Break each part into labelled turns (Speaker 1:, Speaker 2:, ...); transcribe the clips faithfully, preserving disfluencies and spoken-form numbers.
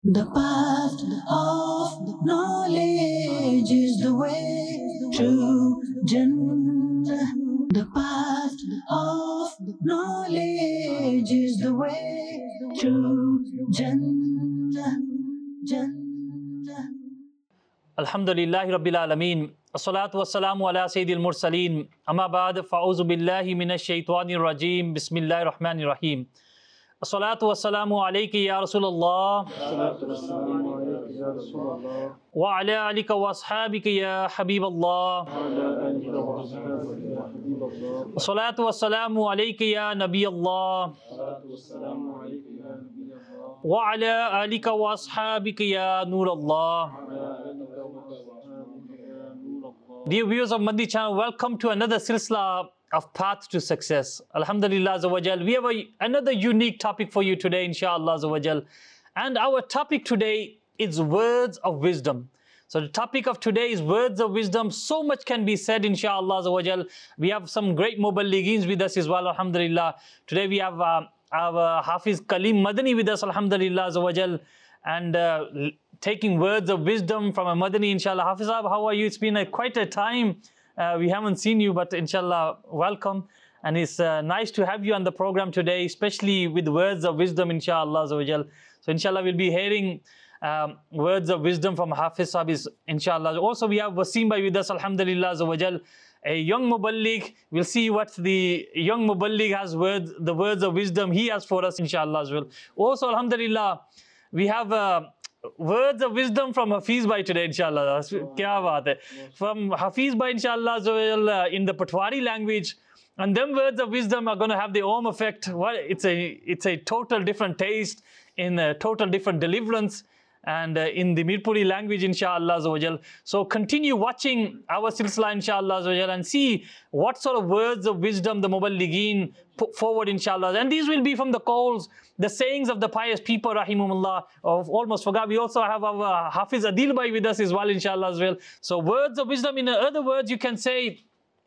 Speaker 1: The path of knowledge is the way to Jannah. The path of knowledge is the way to Jannah. Jannah.
Speaker 2: Alhamdulillahi Rabbil Alameen. As-salatu was-salamu ala Sayyidil Mursaleen. Amma ba'd, fa'uzu billahi minash shaitanir rajim. Bismillahir Rahmanir Rahim. As-salatu was-salamu alayki ya Rasulullah. Wa ala alika wa ashabika ya Habiballah. As-salatu was-salamu alayki ya Nabi Allah. Wa ala alika wa ashabika ya Nur Allah. Dear viewers of Madani channel, welcome to another silsila of Path to Success. Alhamdulillah Azza wa Jal. We have a, another unique topic for you today, inshallah Azza wa Jal. And our topic today is words of wisdom. So the topic of today is words of wisdom. So much can be said, inshallah Azza wa Jal. We have some great muballigheens with us as well, alhamdulillah. Today we have uh, our Hafiz Kaleem Madani with us, alhamdulillah Azza wa Jal. And uh, taking words of wisdom from a Madani, inshallah. Hafiz Saab, how are you? It's been a, quite a time. Uh, we haven't seen you, but inshallah, welcome. And it's uh, nice to have you on the program today, especially with words of wisdom, inshallah. So inshallah, we'll be hearing um, words of wisdom from Hafiz Saab, inshallah. Also, we have Wasim Bhai with us, alhamdulillah, a young muballigh. We'll see what the young muballigh has words, the words of wisdom he has for us, inshallah, as well. Also, alhamdulillah, we have uh, words of wisdom from Hafiz Bhai today, inshallah. Kya baat hai. From Hafiz Bhai, inshallah, uh, in the Patwari language. And them words of wisdom are going to have their own effect. Well, it's a, it's a total different taste, in a total different deliverance. And uh, in the Mirpuri language, inshallah. So continue watching our silsila, inshallah, and see what sort of words of wisdom the muballighin put forward, inshallah. And these will be from the calls, the sayings of the pious people, rahimahumullah. Of almost forgot, we also have our Hafiz Adil Bhai with us as well, inshallah, as well. So words of wisdom, in other words, you can say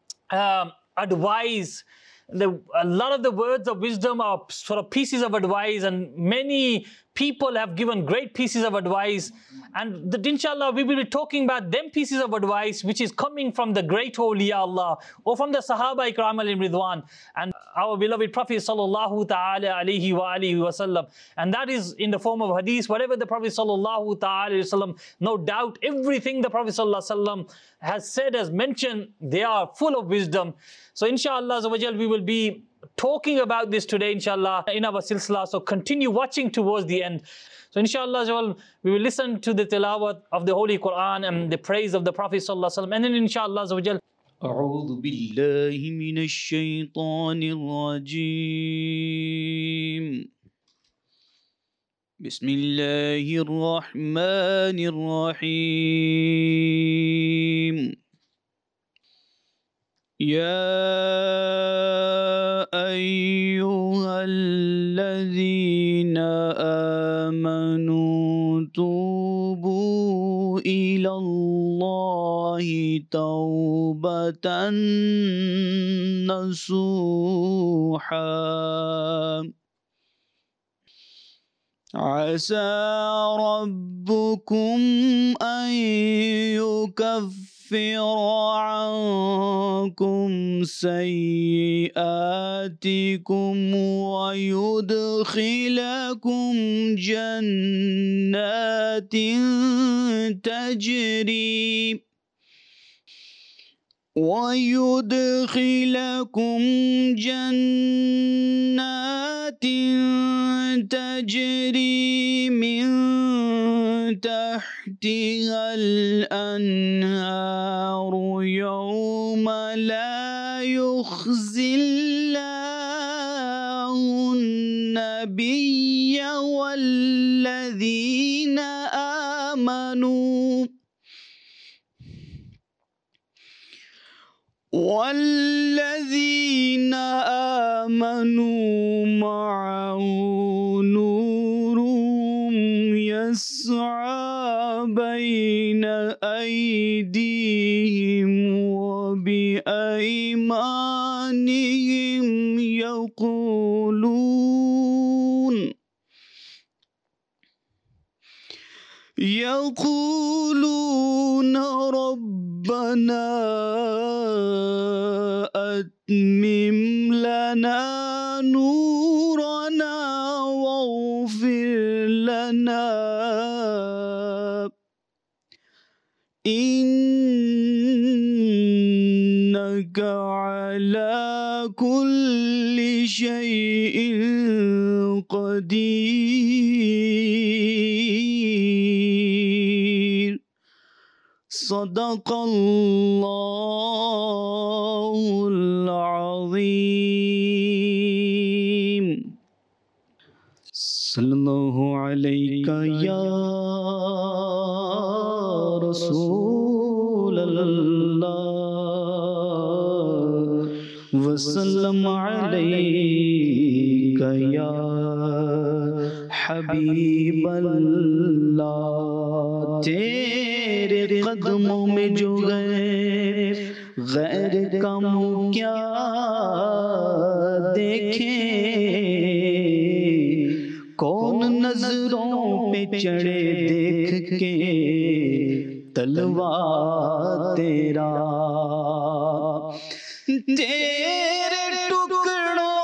Speaker 2: um, advice. The, a lot of the words of wisdom are sort of pieces of advice, and many people have given great pieces of advice. And the, inshallah, we will be talking about them pieces of advice which is coming from the great awliya Allah, or from the Sahaba Ikram alayhim Ridwan, and our beloved Prophet sallallahu ta'ala alayhi wa alihi wa sallam. And that is in the form of hadith, whatever the Prophet sallallahu ta'ala alayhi wa sallam, no doubt everything the Prophet sallallahu alayhi wa sallam has said, has mentioned, they are full of wisdom. So inshallah, we will be talking about this today, inshallah, in our silsila. So continue watching towards the end. So inshallah, we will listen to the tilawat of the Holy Quran and the praise of the Prophet sallallahu alaihi wasallam. And then inshallah,
Speaker 3: أعوذ بالله من الشيطان الرجيم بسم الله الرحمن الرحيم يا أيها الذين آمنوا توبوا إلى الله توبة نصوحا عسى ربكم أن يكفر عنكم سيئاتكم ويدخلكم جنات تجري ويدخلكم جنات تجري من تحتها الأنهار يوم لا يخزي الله النبي والذين آمنوا والذين آمنوا معه نورهم يسعى بين أيديهم وبأيمانهم يقولون يقولون ربنا أتمم لنا نورنا واغفر لنا إنك على كل شيء قدير. صدق الله العظيم. صلی اللہ علیہ یا رسول اللہ وسلم علیک یا حبیب اللہ. تیرے قدموں میں جو غیر غیر کا منہ کیا دیکھیں، کون نظروں پہ چڑھے دیکھ کے تلوار تیرا. تیرے ٹکڑوں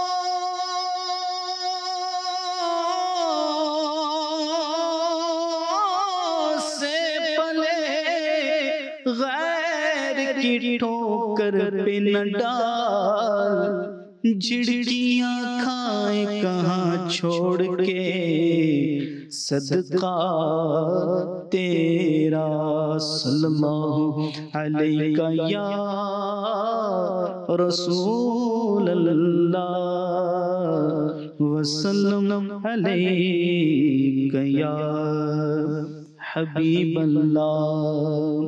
Speaker 3: سے پلے غیر کی ٹھوکر پہ نہ ڈال، جھڑکیاں کھائیں کہاں چھوڑ کے صدقہ تیرا. صلی اللہ علیہ یا رسول اللہ وسلم علیہ یا حبیب اللہ.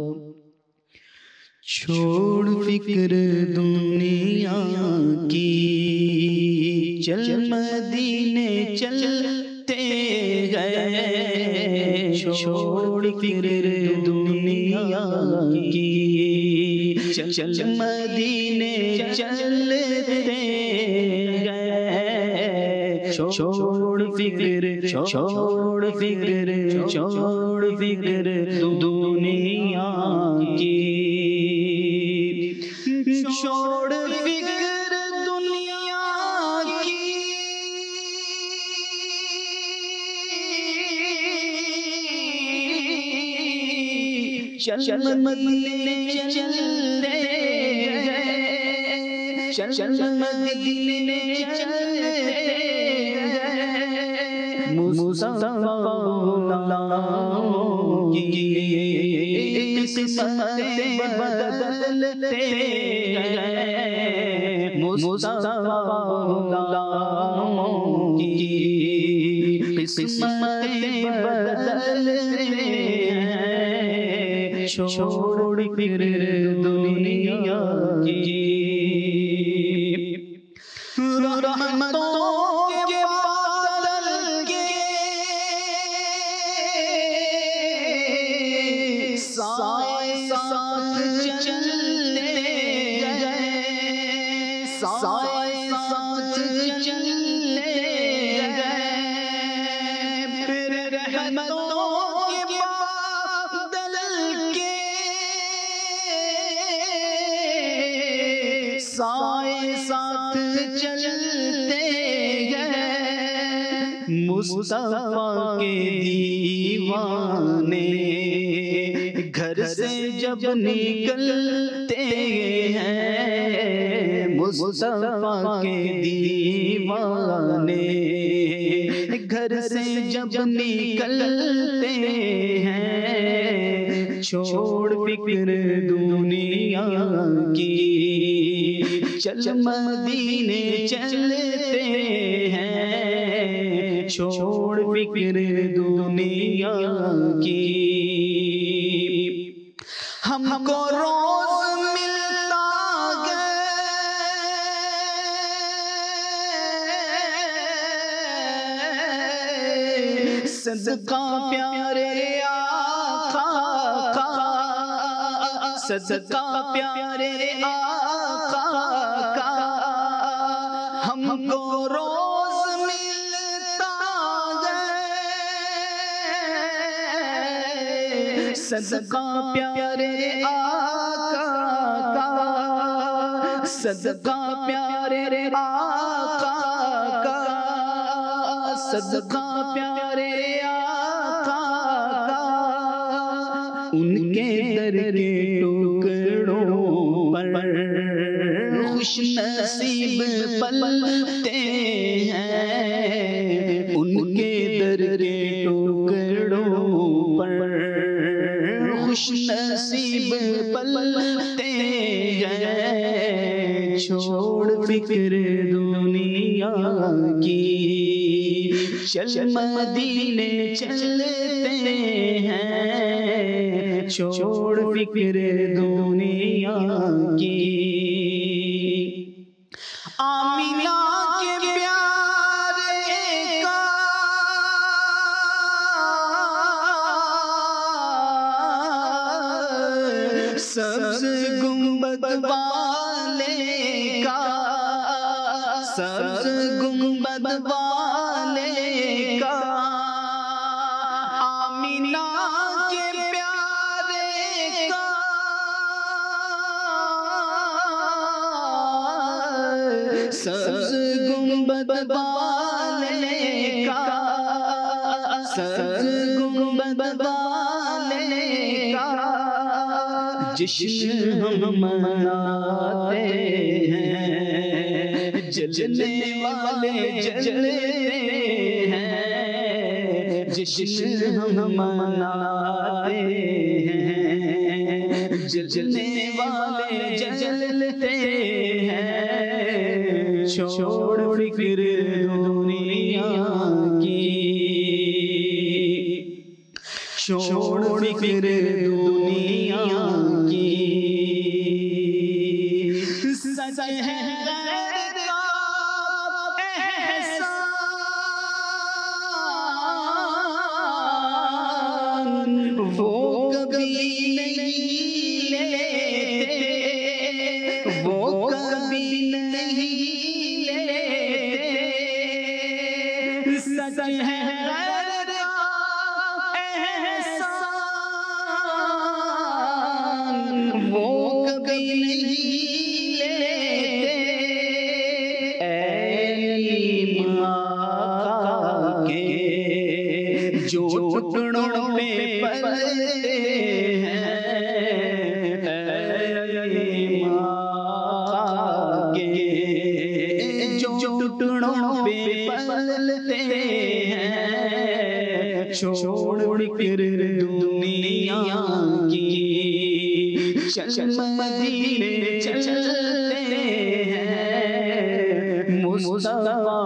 Speaker 3: چھوڑ فکر دنیا کی، چل مدینے چلتے گئے. چھوڑ فکر دنیا کی، چل مدینے چلتے گئے. چھوڑ فکر چھوڑ فکر چھوڑ فکر دنیا کی، چھوڑ فکر دنیا کی، چل مدینے چلتے گئے. چل مدینے چلتے گئے. مصطفیٰ کی قسمت بدلتے گئے. مصطفیٰ کی قسمت بدلتے گئے. چھوڑ فکر دنیا کی، رحمتوں کے بادل کے سائے ساتھ چلتے گئے. سائے ساتھ چلتے گئے. پھر رحمتوں کے بادل کے سائے ساتھ چلتے گئے. مصطفیٰ کے دیوانے گھر سے جب نکلتے ہیں. مصطفیٰ کے دیوانے گھر سے جب نکلتے ہیں. چھوڑ فکر دنیا کی، چل مدینے چلتے ہیں. چھوڑ فکر دنیا کی. ہم کو روز ملتا گئے صدقہ پیارے آقا کا. صدقہ پیارے آقا کا. ہم کو روز ملتا گئے صدقہ پیارے آقا کا، صدقہ پیارے آقا کا، صدقہ پیارے آقا کا، ان کے در کے ٹکڑوں پر خوش نصیب پلتے ہیں، ان کے در کے ٹکڑوں پر خوش نصیب پلتے ہیں، چھوڑ فکر دنیا کی چل مدینے چلتے ہیں، چھوڑ فکر دنیا کی، آمینہ کے پیارے کا سبز گنبد والے کا، سبز گنبد والے کا، آمینہ کے پیارے کا سبز گنبد والے کا، سبز گنبد والے کا، جشن ہم مناتے ہیں، جلنے والے جلتے ہیں، جشن ہم مناتے ہیں، جلنے والے جلتے ہیں، چھوڑ فکر دنیا کی، چھوڑ فکر دنیا کی، سچ ہے غیر کا احسان، وہ کبھی نہیں لیتے، وہ کبھی نہیں لیتے، سچ ہے غیر کا احسان، وہ کبھی نہیں لیتے، اے علیم آقا کے جو ٹکڑوں پہ پلتے ہیں، اے علیم آقا کے جو ٹکڑوں پہ پلتے ہیں، چھوڑ فکر دنیا کی چل مدینے چلتے ہیں، مصطفیٰ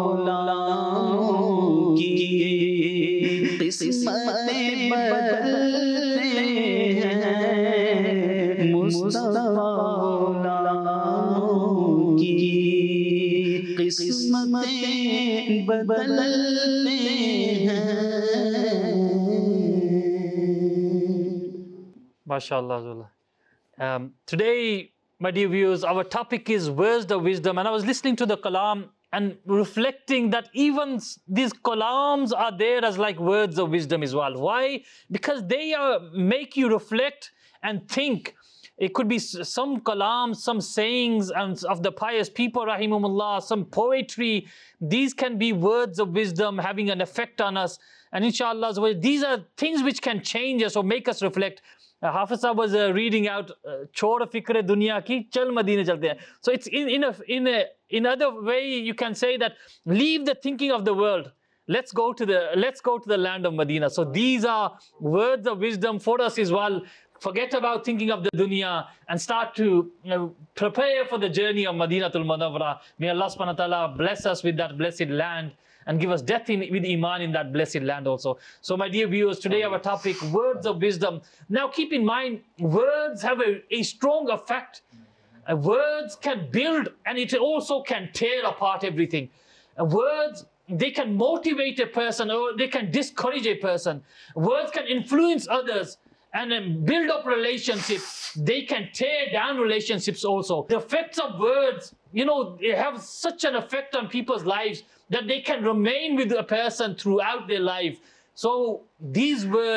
Speaker 3: غلاموں کی قسمتیں بدلتے ہیں، مصطفیٰ غلاموں کی قسمتیں بدلتے ہیں۔
Speaker 2: MashaAllah. Um, today, my dear viewers, our topic is words of wisdom, and I was listening to the kalam and reflecting that even s- these kalams are there as like words of wisdom as well. Why? Because they are make you reflect and think. It could be s- some kalams, some sayings and of the pious people, rahimahumullah, some poetry. These can be words of wisdom having an effect on us. And inshallah, these are things which can change us or make us reflect. Uh, Hafiz Sahib was uh, reading out "Chhod fikre dunya ki, chal Madine chalte hain." So it's in in a in a in other way you can say that leave the thinking of the world. Let's go to the let's go to the land of Medina. So these are words of wisdom for us as well. Forget about thinking of the dunya and start to you know, prepare for the journey of Madinatul Munawwara. May Allah subhanahu wa ta'ala bless us with that blessed land and give us death in, with iman in that blessed land also. So my dear viewers, today our topic, words of wisdom. Now keep in mind, words have a, a strong effect. Uh, words can build and it also can tear apart everything. Uh, words, they can motivate a person or they can discourage a person. Words can influence others and um, build up relationships. They can tear down relationships also. The effects of words, you know, they have such an effect on people's lives that they can remain with a person throughout their life. So these words,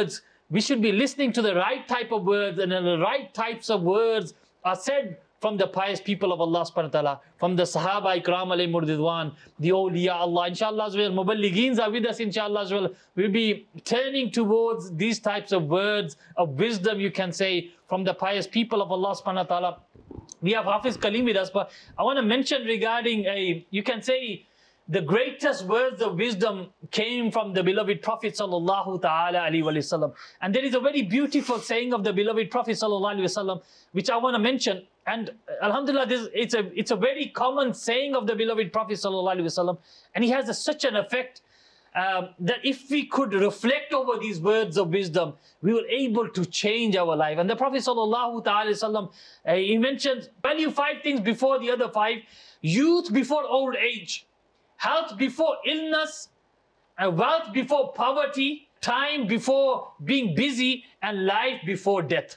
Speaker 2: we should be listening to the right type of words, and the right types of words are said from the pious people of Allah subhanahu wa ta'ala, from the Sahaba Ikram alayhim ridwan, the awliya Allah. Inshallah as well, Muballigheens are with us, inshallah as well. We'll be turning towards these types of words of wisdom, you can say, from the pious people of Allah subhanahu wa ta'ala. We have Hafiz Kaleem with us, but I want to mention regarding a, you can say, the greatest words of wisdom came from the beloved Prophet sallallahu ta'ala alaihi wasallam. And there is a very beautiful saying of the beloved Prophet sallallahu alaihi wasallam, which I want to mention. And alhamdulillah, this, it's, a, it's a very common saying of the beloved Prophet sallallahu alaihi wasallam. And he has a, such an effect um, that if we could reflect over these words of wisdom, we were able to change our life. And the Prophet sallallahu ta'ala alaihi wasallam, uh, he mentions, value five things before the other five: youth before old age, health before illness, and wealth before poverty, time before being busy, and life before death.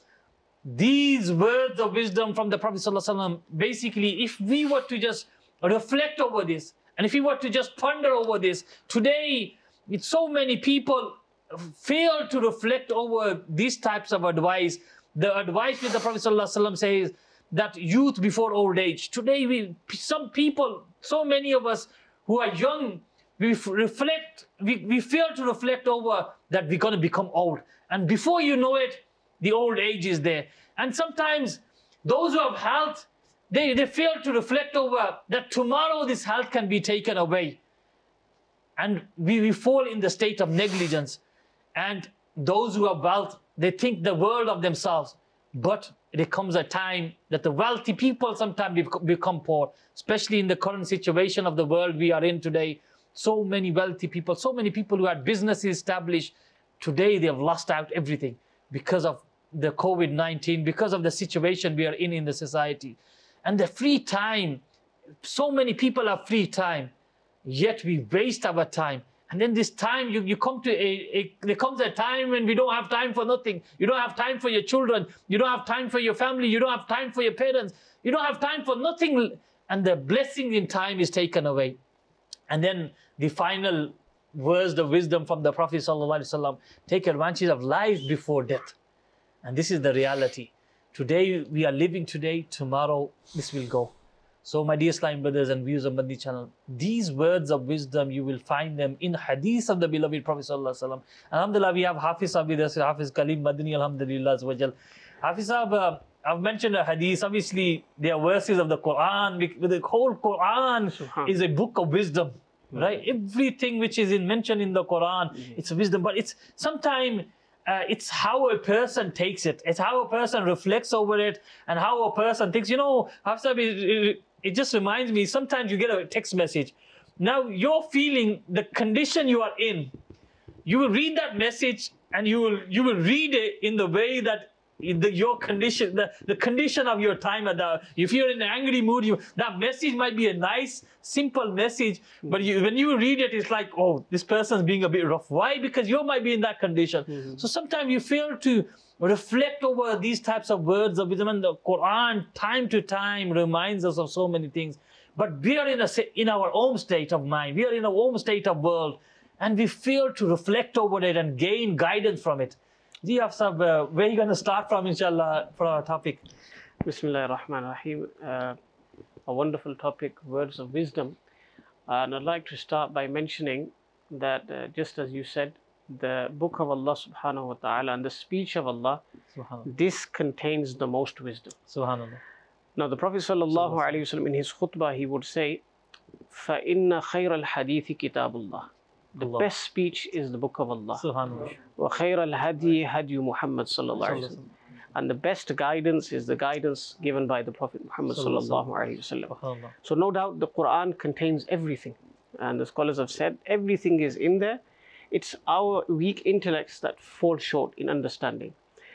Speaker 2: These words of wisdom from the Prophet ﷺ, basically, if we were to just reflect over this, and if we were to just ponder over this, today, it's so many people fail to reflect over these types of advice. The advice that the Prophet ﷺ says, that youth before old age. Today, we, some people, so many of us who are young, we reflect, we, we fail to reflect over that we're going to become old. And before you know it, the old age is there. And sometimes those who have health, they, they fail to reflect over that tomorrow this health can be taken away. And we, we fall in the state of negligence. And those who have wealth, they think the world of themselves. But there comes a time that the wealthy people sometimes become poor, especially in the current situation of the world we are in today. So many wealthy people, so many people who had businesses established, today they have lost out everything because of the COVID nineteen, because of the situation we are in in the society. And the free time, so many people have free time, yet we waste our time. And then this time, you, you come to a, a, there comes a time when we don't have time for nothing. You don't have time for your children. You don't have time for your family. You don't have time for your parents. You don't have time for nothing. And the blessing in time is taken away. And then the final words of wisdom from the Prophet ﷺ, take advantage of life before death. And this is the reality. Today, we are living today. Tomorrow, this will go. So my dear Islam brothers and viewers of Madani channel, these words of wisdom, you will find them in hadith of the beloved Prophet sallallahu alaihi wasallam. Alhamdulillah, we have Hafiz Sahib with us, Hafiz Kaleem Madani, alhamdulillah azawajal. Hafiz Sahib, uh, I've mentioned a hadith, obviously they are verses of the Quran. The whole Quran is a book of wisdom, right? Everything which is in, mentioned in the Quran, it's wisdom, but it's sometimes Uh, it's how a person takes it. It's how a person reflects over it, and how a person thinks. You know, Hafiz, it, it, it just reminds me, sometimes you get a text message. Now, you're feeling the condition you are in. You will read that message, and you will, you will read it in the way that the, your condition, the, the condition of your time. At the, if you're in an angry mood, you, that message might be a nice, simple message, but you, when you read it, it's like, oh, this person's being a bit rough. Why? Because you might be in that condition. Mm-hmm. So sometimes you fail to reflect over these types of words of wisdom. And the Quran, time to time, reminds us of so many things. But we are in, a, in our own state of mind. We are in our own state of world. And we fail to reflect over it and gain guidance from it. Ji Afsab, uh, where are you going to start from, inshallah, for our topic?
Speaker 4: Bismillahir Rahmanir Rahim. Uh, a wonderful topic, words of wisdom. Uh, and I'd like to start by mentioning that, uh, just as you said, the book of Allah subhanahu wa ta'ala and the speech of Allah, this contains the most wisdom.
Speaker 2: Subhanallah.
Speaker 4: Now, the Prophet sallallahu alayhi wa sallam, in his khutbah, he would say, فَإِنَّ خَيْرَ الْحَدِيثِ كِتَابُ اللَّهِ. The
Speaker 2: Allah.
Speaker 4: best speech is the book of Allah.
Speaker 2: Subhanallah.
Speaker 4: وَخَيْرَ الْهَدِي هَدْيُ مُحَمَّدٍ sallallahu alayhi wa sallam. And the best guidance is the guidance given by the Prophet Muhammad sallallahu alayhi wa sallam. So no doubt the Quran contains everything. And the scholars have said, everything is in there. It's our weak intellects that fall short in understanding.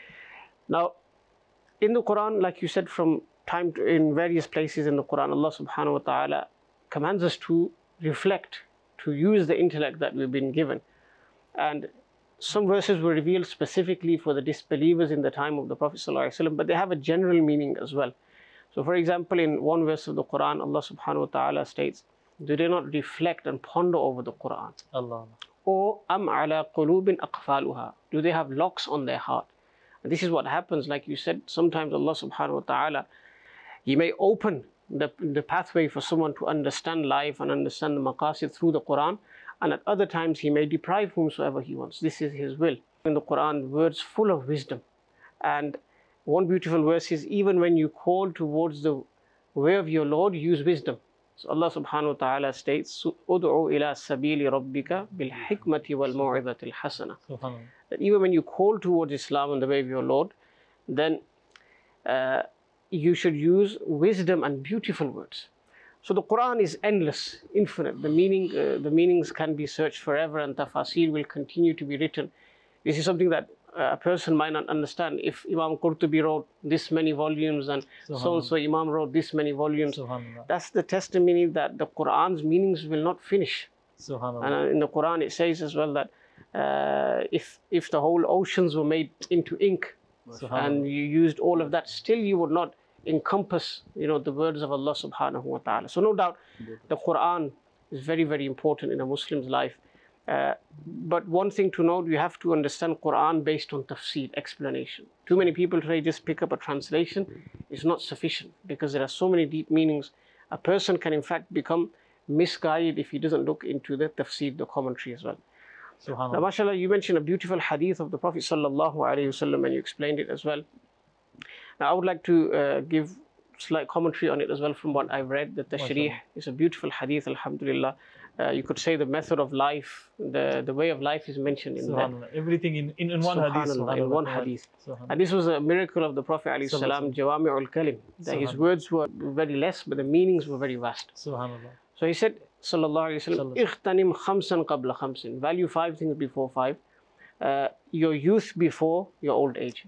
Speaker 4: Now, in the Quran, like you said, from time to, in various places in the Quran, Allah subhanahu wa ta'ala commands us to reflect, to use the intellect that we've been given. And some verses were revealed specifically for the disbelievers in the time of the Prophet sallallahu alaihi wasallam, but they have a general meaning as well. So for example, in one verse of the Quran, Allah subhanahu wa ta'ala states, do they not reflect and ponder over the Quran?
Speaker 2: Allah.
Speaker 4: Or am ala qulubin aqfaluha. Do they have locks on their heart? And this is what happens, like you said, sometimes Allah subhanahu wa ta'ala, He may open the, the pathway for someone to understand life and understand the maqasid through the Quran, and at other times He may deprive whomsoever He wants. This is His will. In the Quran, words full of wisdom. And one beautiful verse is, even when you call towards the way of your Lord, use wisdom. So Allah subhanahu wa ta'ala states, Ud'u ila sabili rabbika bil hikmati wal maw'idhati al hasana. That even when you call towards Islam and the way of your Lord, then uh, you should use wisdom and beautiful words. So the Quran is endless, infinite. The meaning, uh, the meanings can be searched forever, and tafasir will continue to be written. This is something that a person might not understand. If Imam Qurtubi wrote this many volumes and so-and-so Imam wrote this many volumes, that's the testimony that the Quran's meanings will not finish. And in the Quran it says as well that uh, if, if the whole oceans were made into ink and you used all of that, still you would not encompass, you know, the words of Allah subhanahu wa ta'ala. So no doubt the Quran is very, very important in a Muslim's life. Uh, but one thing to note, you have to understand Quran based on tafsir, explanation. Too many people today just pick up a translation. It's not sufficient because there are so many deep meanings. A person can in fact become misguided if he doesn't look into the tafsir, the commentary as well. Now, mashallah, you mentioned a beautiful hadith of the Prophet sallallahu alaihi wasallam, and you explained it as well. Now, I would like to uh, give slight commentary on it as well from what I've read. That the Tashrih is a beautiful hadith, alhamdulillah. Uh, you could say the method of life, the, the way of life is mentioned in that.
Speaker 2: Everything in, in, in one hadith.
Speaker 4: In one hadith. And this was a miracle of the Prophet alayhi salam, Jawami'ul Kalim. That his words were very less, but the meanings were very vast. So he said, sallallahu alayhi wa sallam, Ikhtanim khamsan qabla khamsin. Value five things before five. Uh, your youth before your old age.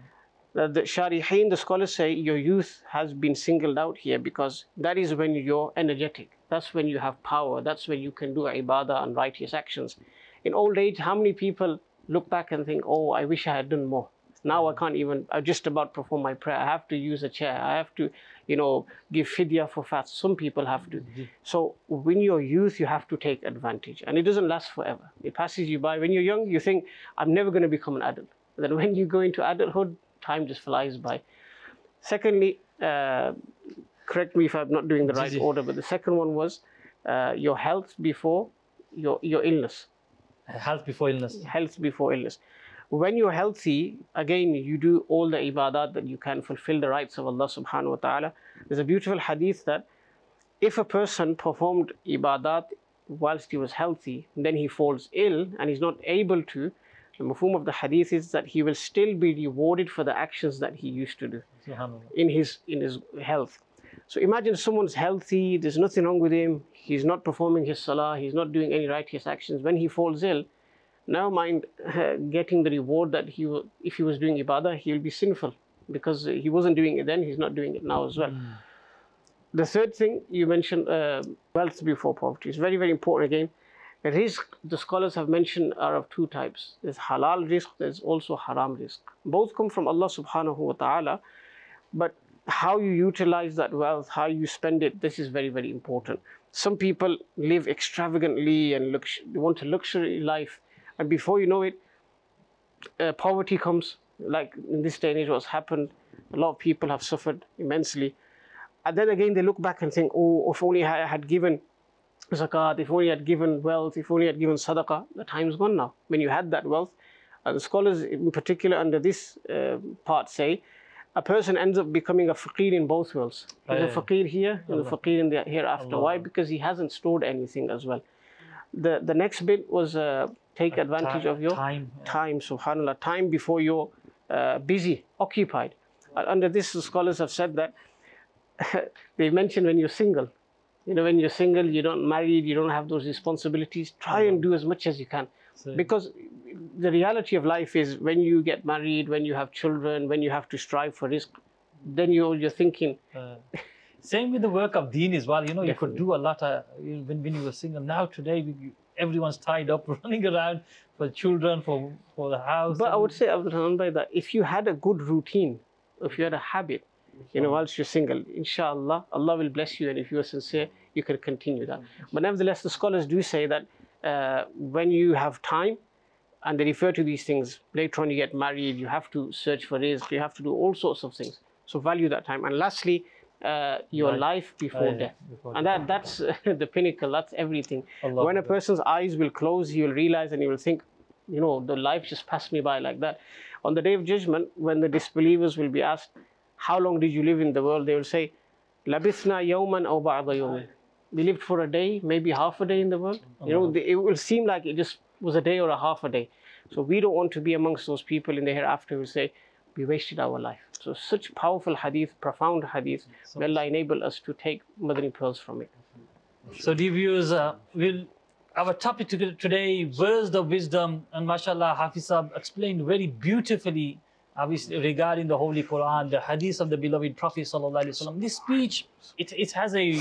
Speaker 4: Uh, the Sharihin, the scholars say, your youth has been singled out here because that is when you're energetic. That's when you have power. That's when you can do ibadah and righteous actions. In old age, how many people look back and think, oh, I wish I had done more. Now I can't even, I just about perform my prayer. I have to use a chair. I have to, you know, give fidya for fast. Some people have to. So when you're youth, you have to take advantage. And it doesn't last forever. It passes you by. When you're young, you think, I'm never going to become an adult. Then when you go into adulthood, time just flies by. Secondly, uh, correct me if I'm not doing the right order, but the second one was uh, your health before your, your illness.
Speaker 2: Health before illness.
Speaker 4: Health before illness. When you're healthy, again, you do all the ibadat that you can, fulfill the rights of Allah subhanahu wa ta'ala. There's a beautiful hadith that if a person performed ibadat whilst he was healthy, then he falls ill and he's not able to, the mafhum of the hadith is that he will still be rewarded for the actions that he used to do in his, in his health. So imagine someone's healthy, there's nothing wrong with him, he's not performing his salah, he's not doing any righteous actions. When he falls ill, now mind uh, getting the reward that he, if he was doing ibadah, he'll be sinful because he wasn't doing it then, he's not doing it now as well. Mm. The third thing you mentioned, uh, wealth before poverty, is very, very important again. Rizq, the scholars have mentioned, are of two types. There's halal rizq, there's also haram rizq. Both come from Allah subhanahu wa ta'ala, but how you utilize that wealth, how you spend it, this is very, very important. Some people live extravagantly and lux they want a luxury life, and before you know it, uh, poverty comes. Like in this day and age, what's happened, a lot of people have suffered immensely. And then again, they look back and think, oh, if only I had given zakat, if only I had given wealth, if only I had given sadaqah. The time's gone now. When you had that wealth, uh, the scholars in particular under this uh, part say, a person ends up becoming a faqir in both worlds. He's a faqir here and a faqir in the hereafter. Why? Because he hasn't stored anything as well. The the next bit was uh, take advantage of your time, time, subhanAllah, time before you're uh, busy, occupied. Uh, under this, the scholars have said that they mentioned when you're single. You know, when you're single, you're not married, you don't have those responsibilities, try and do as much as you can. Because the reality of life is when you get married, when you have children, when you have to strive for rizq, then you're, you're thinking.
Speaker 2: Uh, same with the work of deen as well. You know, Definitely. You could do a lot of, when, when you were single. Now today, we, everyone's tied up, running around for children, for, for the house.
Speaker 4: But I would say, Abdul that if you had a good routine, if you had a habit, you know, whilst you're single, inshallah, Allah will bless you, and if you are sincere, you can continue that. But nevertheless, the scholars do say that uh, when you have time, and they refer to these things, later on you get married, you have to search for rizq, you have to do all sorts of things. So value that time. And lastly, uh, your
Speaker 2: Right.
Speaker 4: life before
Speaker 2: Oh, yeah,
Speaker 4: death.
Speaker 2: before
Speaker 4: And
Speaker 2: death.
Speaker 4: that, that's uh, the pinnacle, that's everything.
Speaker 2: Allah
Speaker 4: When a
Speaker 2: Akbar.
Speaker 4: person's eyes will close, he will realize and he will think, you know, the life just passed me by like that. On the Day of Judgment, when the disbelievers will be asked, how long did you live in the world? They will say, Labithna yawman aw ba'da yawmin. We lived for a day, maybe half a day in the world. You know, it will seem like it just was a day or a half a day. So we don't want to be amongst those people in the hereafter who say, we wasted our life. So such powerful hadith, profound hadith. May Allah enable us to take Madani pearls from it.
Speaker 2: So dear viewers, uh, we'll, our topic to- today, words of wisdom, and mashallah, Hafiz Sahab explained very beautifully obviously regarding the Holy Quran, the hadith of the beloved Prophet Sallallahu Alaihi Wasallam. This speech, it, it has a,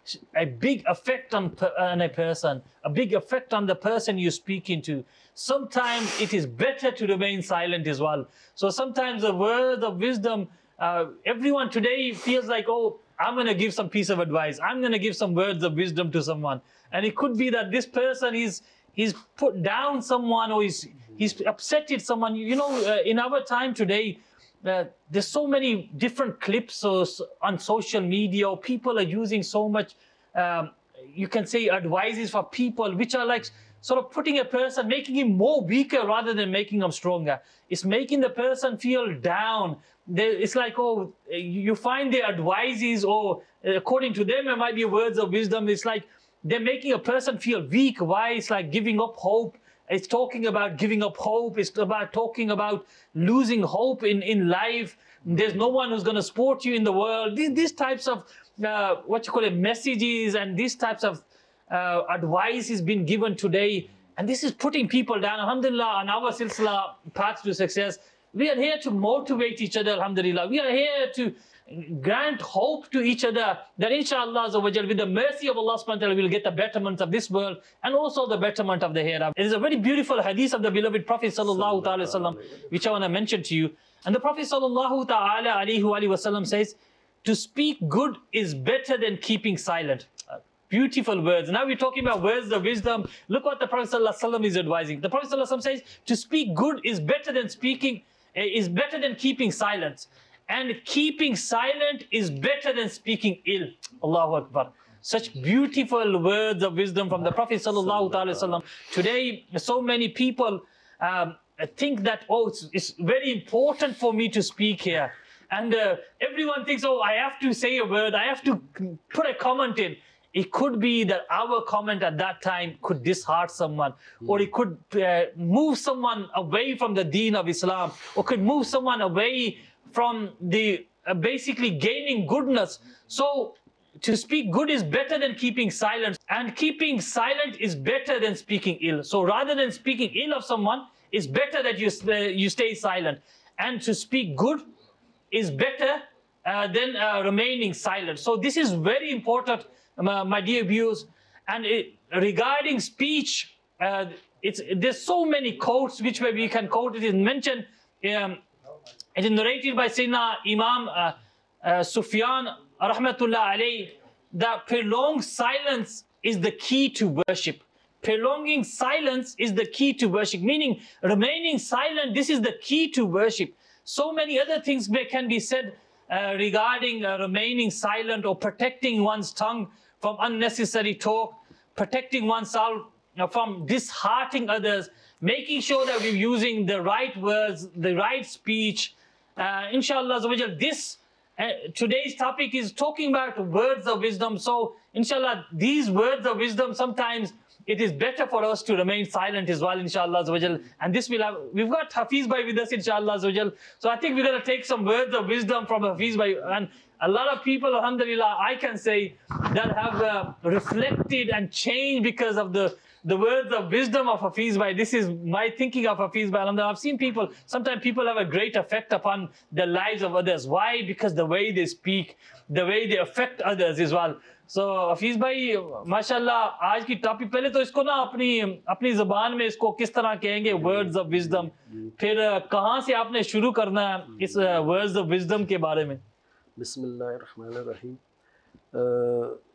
Speaker 2: a big effect on, per, on a person, a big effect on the person you're speaking to. Sometimes it is better to remain silent as well. So sometimes the words of wisdom, uh, everyone today feels like, oh, I'm going to give some piece of advice. I'm going to give some words of wisdom to someone. And it could be that this person is he's put down someone, or he's, he's upsetted someone. You know, uh, in our time today, uh, there's so many different clips or, on social media, or people are using so much, um, you can say, advices for people, which are like sort of putting a person, making him more weaker rather than making him stronger. It's making the person feel down. They, it's like, oh, you find their advices, or according to them, it might be words of wisdom. It's like they're making a person feel weak. Why? It's like giving up hope. It's talking about giving up hope. It's about talking about losing hope in, in life. There's no one who's going to support you in the world. These, these types of, uh, what you call it, messages, and these types of uh, advice is being given today. And this is putting people down. Alhamdulillah, on our silsila, Path to Success, we are here to motivate each other, alhamdulillah. We are here to grant hope to each other that inshallah with the mercy of Allah subhanahu wa ta'ala, we'll get the betterment of this world and also the betterment of the hereafter. It is a very beautiful hadith of the beloved Prophet sallallahu ta'ala wasallam, which I want to mention to you. And the Prophet sallallahu ta'ala alayhi wasallam says, to speak good is better than keeping silent. Uh, Beautiful words. Now we're talking about words of wisdom. Look what the Prophet sallallahu alaihi wasallam is advising. The Prophet sallallahu alaihi wasallam says, to speak good is better than speaking, uh, is better than keeping silence. And keeping silent is better than speaking ill. Allahu Akbar. Such beautiful words of wisdom from the Prophet sallallahu alaihi wasallam. Today, so many people um, think that, oh, it's, it's very important for me to speak here. And uh, everyone thinks, oh, I have to say a word, I have to put a comment in. It could be that our comment at that time could disheart someone, or it could uh, move someone away from the deen of Islam, or could move someone away from the uh, basically gaining goodness. So to speak good is better than keeping silent, and keeping silent is better than speaking ill. So rather than speaking ill of someone, it's better that you, uh, you stay silent. And to speak good is better uh, than uh, remaining silent. So this is very important, my, my dear viewers. And it, regarding speech, uh, it's, there's so many quotes which way we can quote. It is mentioned, um, it is narrated by Sayyidina Imam uh, uh, Sufyan rahmatullah alayhi, that prolonged silence is the key to worship. Prolonging silence is the key to worship, meaning remaining silent, this is the key to worship. So many other things can be said uh, regarding uh, remaining silent, or protecting one's tongue from unnecessary talk, protecting oneself uh, from disheartening others, making sure that we're using the right words, the right speech. Uh, inshallah, this uh, today's topic is talking about words of wisdom. So inshallah, these words of wisdom, sometimes it is better for us to remain silent as well, inshallah. And this will have, we've got Hafiz Bhai with us, inshallah. So I think we're going to take some words of wisdom from Hafiz Bhai. And a lot of people, alhamdulillah, I can say, that have uh, reflected and changed because of the, the words of wisdom of Hafiz Bhai. This is my thinking of Hafiz Bhai. Alhamdulillah, I've seen people, sometimes people have a great effect upon the lives of others. Why? Because the way they speak, the way they affect others as well. So Hafiz भाई माशाल्लाह आज की topic पहले तो इसको ना अपनी अपनी ज़बान में इसको किस तरह कहेंगे words of wisdom, फिर कहाँ से आपने शुरू करना है इस words of wisdom के बारे में.
Speaker 5: बिस्मिल्लाहिर्रहमानिर्रहीम.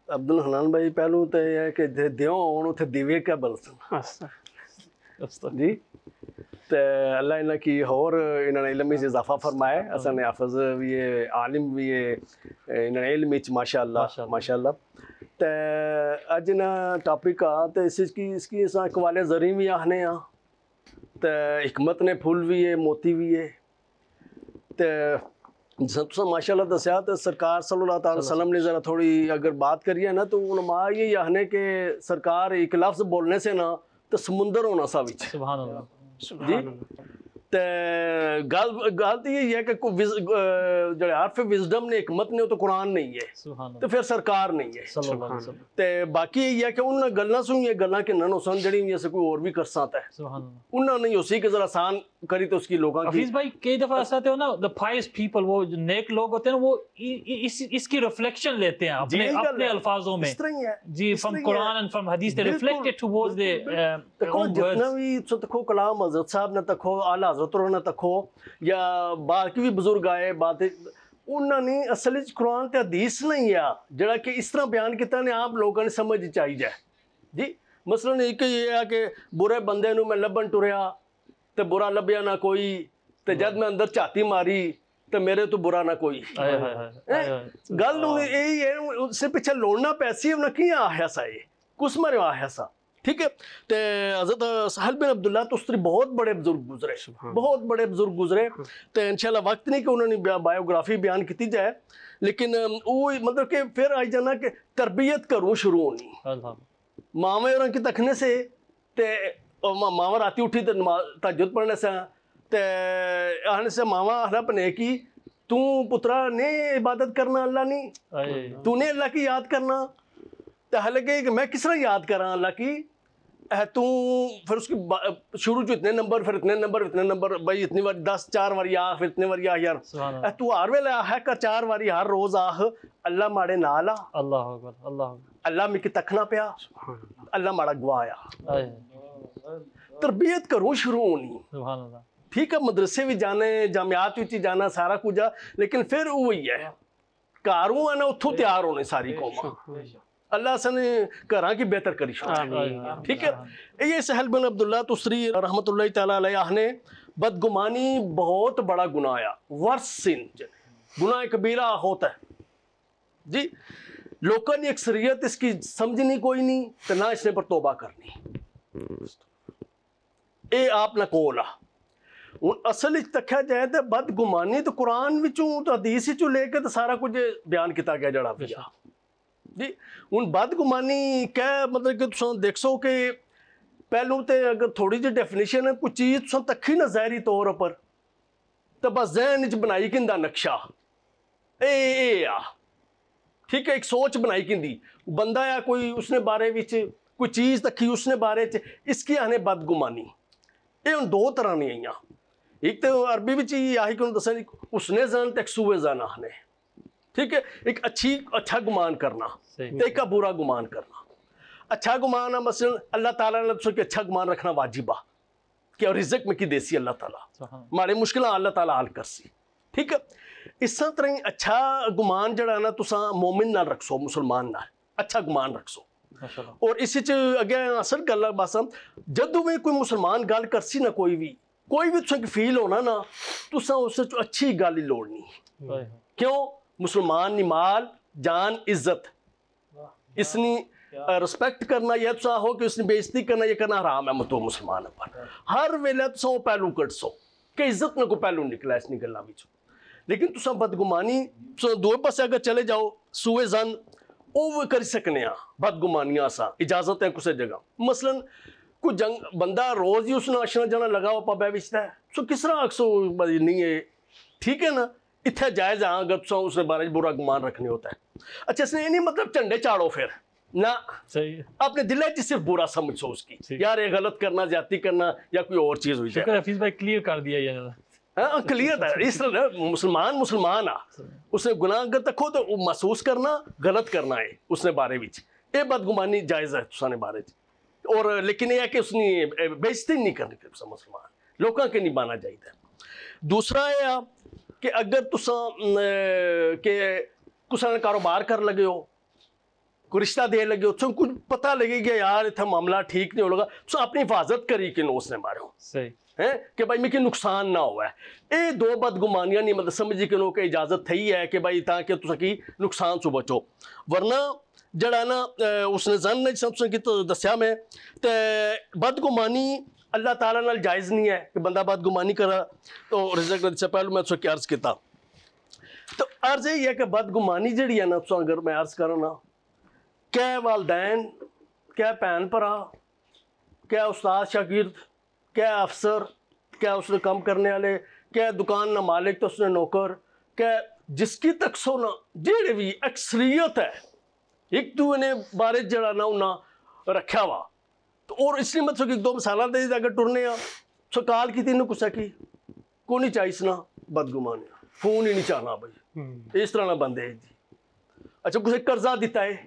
Speaker 5: عبد الحنان بھائی پہلو تو یہ ہے کہ دیو ہون اتنے دیوے کیا بلسن جی تو اللہ انہاں کی ہور انہوں نے علم میں اضافہ فرمائے حسن حافظ بھی ہے عالم بھی ہے انہوں نے علم میں ماشاء اللہ ماشاء اللہ تو اج نا ٹاپک آ تو اس کی اس کی اس اقوال زریں بھی آخنے ہاں تو حکمت نے پھول بھی ہے موتی بھی ہے تو سب ماشاء اللہ دسیا تو سرکار صلی اللہ تعالی وسلم نے ذرا تھوڑی اگر بات کریے نا تو علماء یہ آخنے کہ سرکار ایک لفظ بولنے سے نا تو سمندر ہونا سا وچ
Speaker 2: سبحان اللہ
Speaker 5: جی تے گل گل تو یہ ہے کہ جو حرف وزڈم نے حکمت نے تو قرآن نہیں ہے تو پھر سرکار نہیں ہے
Speaker 2: صلی اللہ علیہ وسلم
Speaker 5: تے باقی یہ ہے کہ انہوں نے گلنا سنی گلنا کہ نہ سن جڑی ہوئی سے کوئی اور بھی کر سکتا ہے
Speaker 2: سبحان اللہ.
Speaker 5: انہوں نے اسی کے ذرا آسان کری تو اس کی لوگوں کی
Speaker 2: حفیظ بھائی کئی دفعہ ایسا ہوتے ہو نا the pious people وہ جو نیک لوگ ہوتے ہیں نا وہ اس اس کی ریفلیکشن لیتے ہیں اپنے اپنے الفاظوں میں
Speaker 5: اس طرح ہی ہے
Speaker 2: جی فرام قرآن اینڈ فرام حدیث they reflect it towards the
Speaker 5: دیکھو جتنا بھی تکھو کلام حضرت صاحب نہ تکھو اعلیٰ حضرت نہ تکھو یا باقی بھی بزرگ آئے باتیں انہوں نے اصل قرآن تے حدیث نہیں ہے جڑا کہ اس طرح بیان کیتا نے آپ لوگوں نے سمجھ چاہیے جائے جی مثلاً ایک یہ ہے کہ برے بندے نو میں لبن ٹریا تے برا لبیا نہ کوئی تے جد میں اندر چاتی ماری تے میرے تو برا نہ کوئی گل یہی ہے اس سے پیچھے لوڑنا پیسی ہے انہیں کیا آیا سا یہ کس مرے آیا سا ٹھیک ہے تے حضرت سہل بن عبداللہ تستری بہت بڑے بزرگ گزرے بہت بڑے بزرگ گزرے تے انشاءاللہ وقت نہیں کہ انہوں نے بایوگرافی بیان کیتی جائے لیکن وہ مطلب کہ پھر آئی جانا کہ تربیت کروں شروع ہونی ماما اور کی تکھنے سے تے ماما راتی اٹھی تے تہجد پڑھنے سے تے آنے سے ماما رب نے کی تو پترا نے عبادت کرنا اللہ نہیں تو نے اللہ کی یاد کرنا تے حالانکہ کہ میں کس طرح یاد کراں اللہ کی تو پھر اس کی شروع جو اتنے نمبر پھر اتنے نمبر اتنے نمبر بھائی اتنی بار دس چار واری آہ پھر اتنے واری آہ یار تو ہر ویلے آہ کر چار واری ہر روز آہ اللہ ماڑے نال آ
Speaker 2: اللہ اکبر اللہ اکبر
Speaker 5: اللہ میں کی تکنا پیا اللہ ماڑا گوایا تربیت کروں شروع ہونی
Speaker 2: سبحان اللہ
Speaker 5: ٹھیک ہے مدرسے بھی جانے جامعات بھی جانا سارا کچھ جا لیکن پھر وہی ہے کاروں ہے نا اتھوں تیار ہونے ساری قوم اللہ سے نے کراں کی بہتر کری شروع ٹھیک ہے یہ سہل بن عبداللہ تسری رحمت اللہ تعالیٰ علیہ نے بدگمانی بہت بڑا گناہ آیا ورس سن گناہ کبیرہ ہوتا ہے جی لوگوں نے اکثریت اس کی سمجھنی کوئی نہیں تو نہ اس نے پر توبہ کرنی اے آپ نہ کولا اصل تکھا جائے تو بدگمانی تو قرآن وچوں تو حدیث وچوں لے کے تو سارا کچھ بیان کیتا گیا جڑا پیا جی ہوں بدگمانی کیا مطلب کہ تساں دیکھ سو کہ پہلو تے اگر تھوڑی جی ڈیفینیشن ہے کوئی چیز تساں تکھی نہ ظاہری طور پر تو بس ذہن وچ بنائی کیندا نقشہ اے اے آ ٹھیک ہے ایک سوچ بنائی کیندی بندہ یا کوئی اس نے بارے وچ کوئی چیز تکھی اس نے بارے چ اس کی آنے بدگمانی یہ ہوں دو طرح نہیں آئیاں ایک تو عربی وچ یہ آہی کہ دسا اس نے زن تے ایک سوئے زن آنے ٹھیک ہے ایک اچھی اچھا گمان کرنا ایک کا برا گمان کرنا اچھا گمان ہے مثلا اللہ تعالیٰ نے تو کہ اچھا گمان رکھنا واجبہ کہ اور رزق میں کی دیسی اللہ تعالیٰ ہمارے مشکلیں اللہ تعالیٰ حل کر سی ٹھیک ہے اس طرح اچھا گمان جڑا نا تساں مومن نہ رکھ سو مسلمان نہ اچھا گمان رکھ سو اور اسی چ اگے اصل گل بس جدوں بھی کوئی مسلمان گل کرسی نہ کوئی بھی کوئی بھی تساں فیل ہونا نا تساں اس اچھی گل ہی لوڑنی کیوں مسلمان نی مال جان عزت اس نے رسپیکٹ کرنا یا تساں ہو کہ اس نے بےزتی کرنا یہ کرنا حرام ہے متو مسلمان پر ہر ویلے تساں وہ پہلو کٹ سو کہ عزت نہ کو پہلو نکلا اس نکلنا وچ لیکن تساں بدگمانی دو پاسے اگر چلے جاؤ سوئے زن وہ کر سکنے ہاں بدگمانیاں سا اجازت ہے کسے جگہ مثلا کوئی جنگ بندہ روز ہی اس نے اشنا جانا لگا ہوا پابے بچتا ہے سو کس طرح اکسو نہیں ہے ٹھیک ہے نا اتنا جائز ہاں اگر تساں اس نے بارے برا گمان رکھنے ہوتا ہے اچھا اس نے یہ نہیں مطلب جھنڈے چاڑو پھر نہ اپنے دل ہے صرف برا سمجھ سو اس کی یار یہ غلط کرنا زیادتی کرنا یا کوئی اور چیز ہوئی جائے
Speaker 2: حفیظ بھائی کلیئر کر دیا یہ
Speaker 5: ہاں کلیئر ہے اس طرح مسلمان مسلمان آ اس نے گناہ اگر تکھو تو محسوس کرنا غلط کرنا ہے اس نے بارے وچ یہ بدگمانی جائز ہے تساں نے بارے وچ اور لیکن یہ ہے کہ اس نے بےزتی نہیں کرنی کہ مسلمان لوکاں کے نہیں بانا چاہیے دوسرا یہ کہ اگر تساں کہ کسا نے کاروبار کر لگے ہو کوئی رشتہ دے لگے اس کچھ پتہ لگے گیا یار اتنا معاملہ ٹھیک نہیں ہو لگا تو اپنی حفاظت کری کہ اس نے مارو
Speaker 2: صحیح
Speaker 5: ہے کہ بھائی میں کہ نقصان نہ ہوا ہے اے دو بدگمانیاں نہیں مطلب سمجھی کہ کہ اجازت تھی ہے کہ بھائی تاکہ تساں کی نقصان سو بچو ورنہ جڑا نا اس نے زن نے جسم کی تو دسیا میں تے بدگمانی اللہ تعالیٰ نال جائز نہیں ہے کہ بندہ بدگمانی کرا تو رزق سے پہلے میں تساں کی عرض کیتا تو عرض یہ ہے کہ بدگمانی جڑی ہے نا تساں اگر میں عرض کرا نا کہ والدین کیا بھین بھرا کیا استاد شاگرد کیا افسر کیا اس نے کام کرنے والے کیا دکان نہ مالک تو اس نے نوکر کیا جس کی تک سونا جیڑے بھی اکثریت ہے ایک تو نے بارے جڑا نہ انہاں رکھا ہوا تو اور اس لیے میں تو ایک دو مثالہ دے اگر ٹرنے ہاں سکال کی تینوں کچھ کی کو نہیں چاہیس نا بدگمانی فون ہی نہیں چاہنا بھائی اس طرح نہ بندے جی اچھا کچھ قرضہ دیتا ہے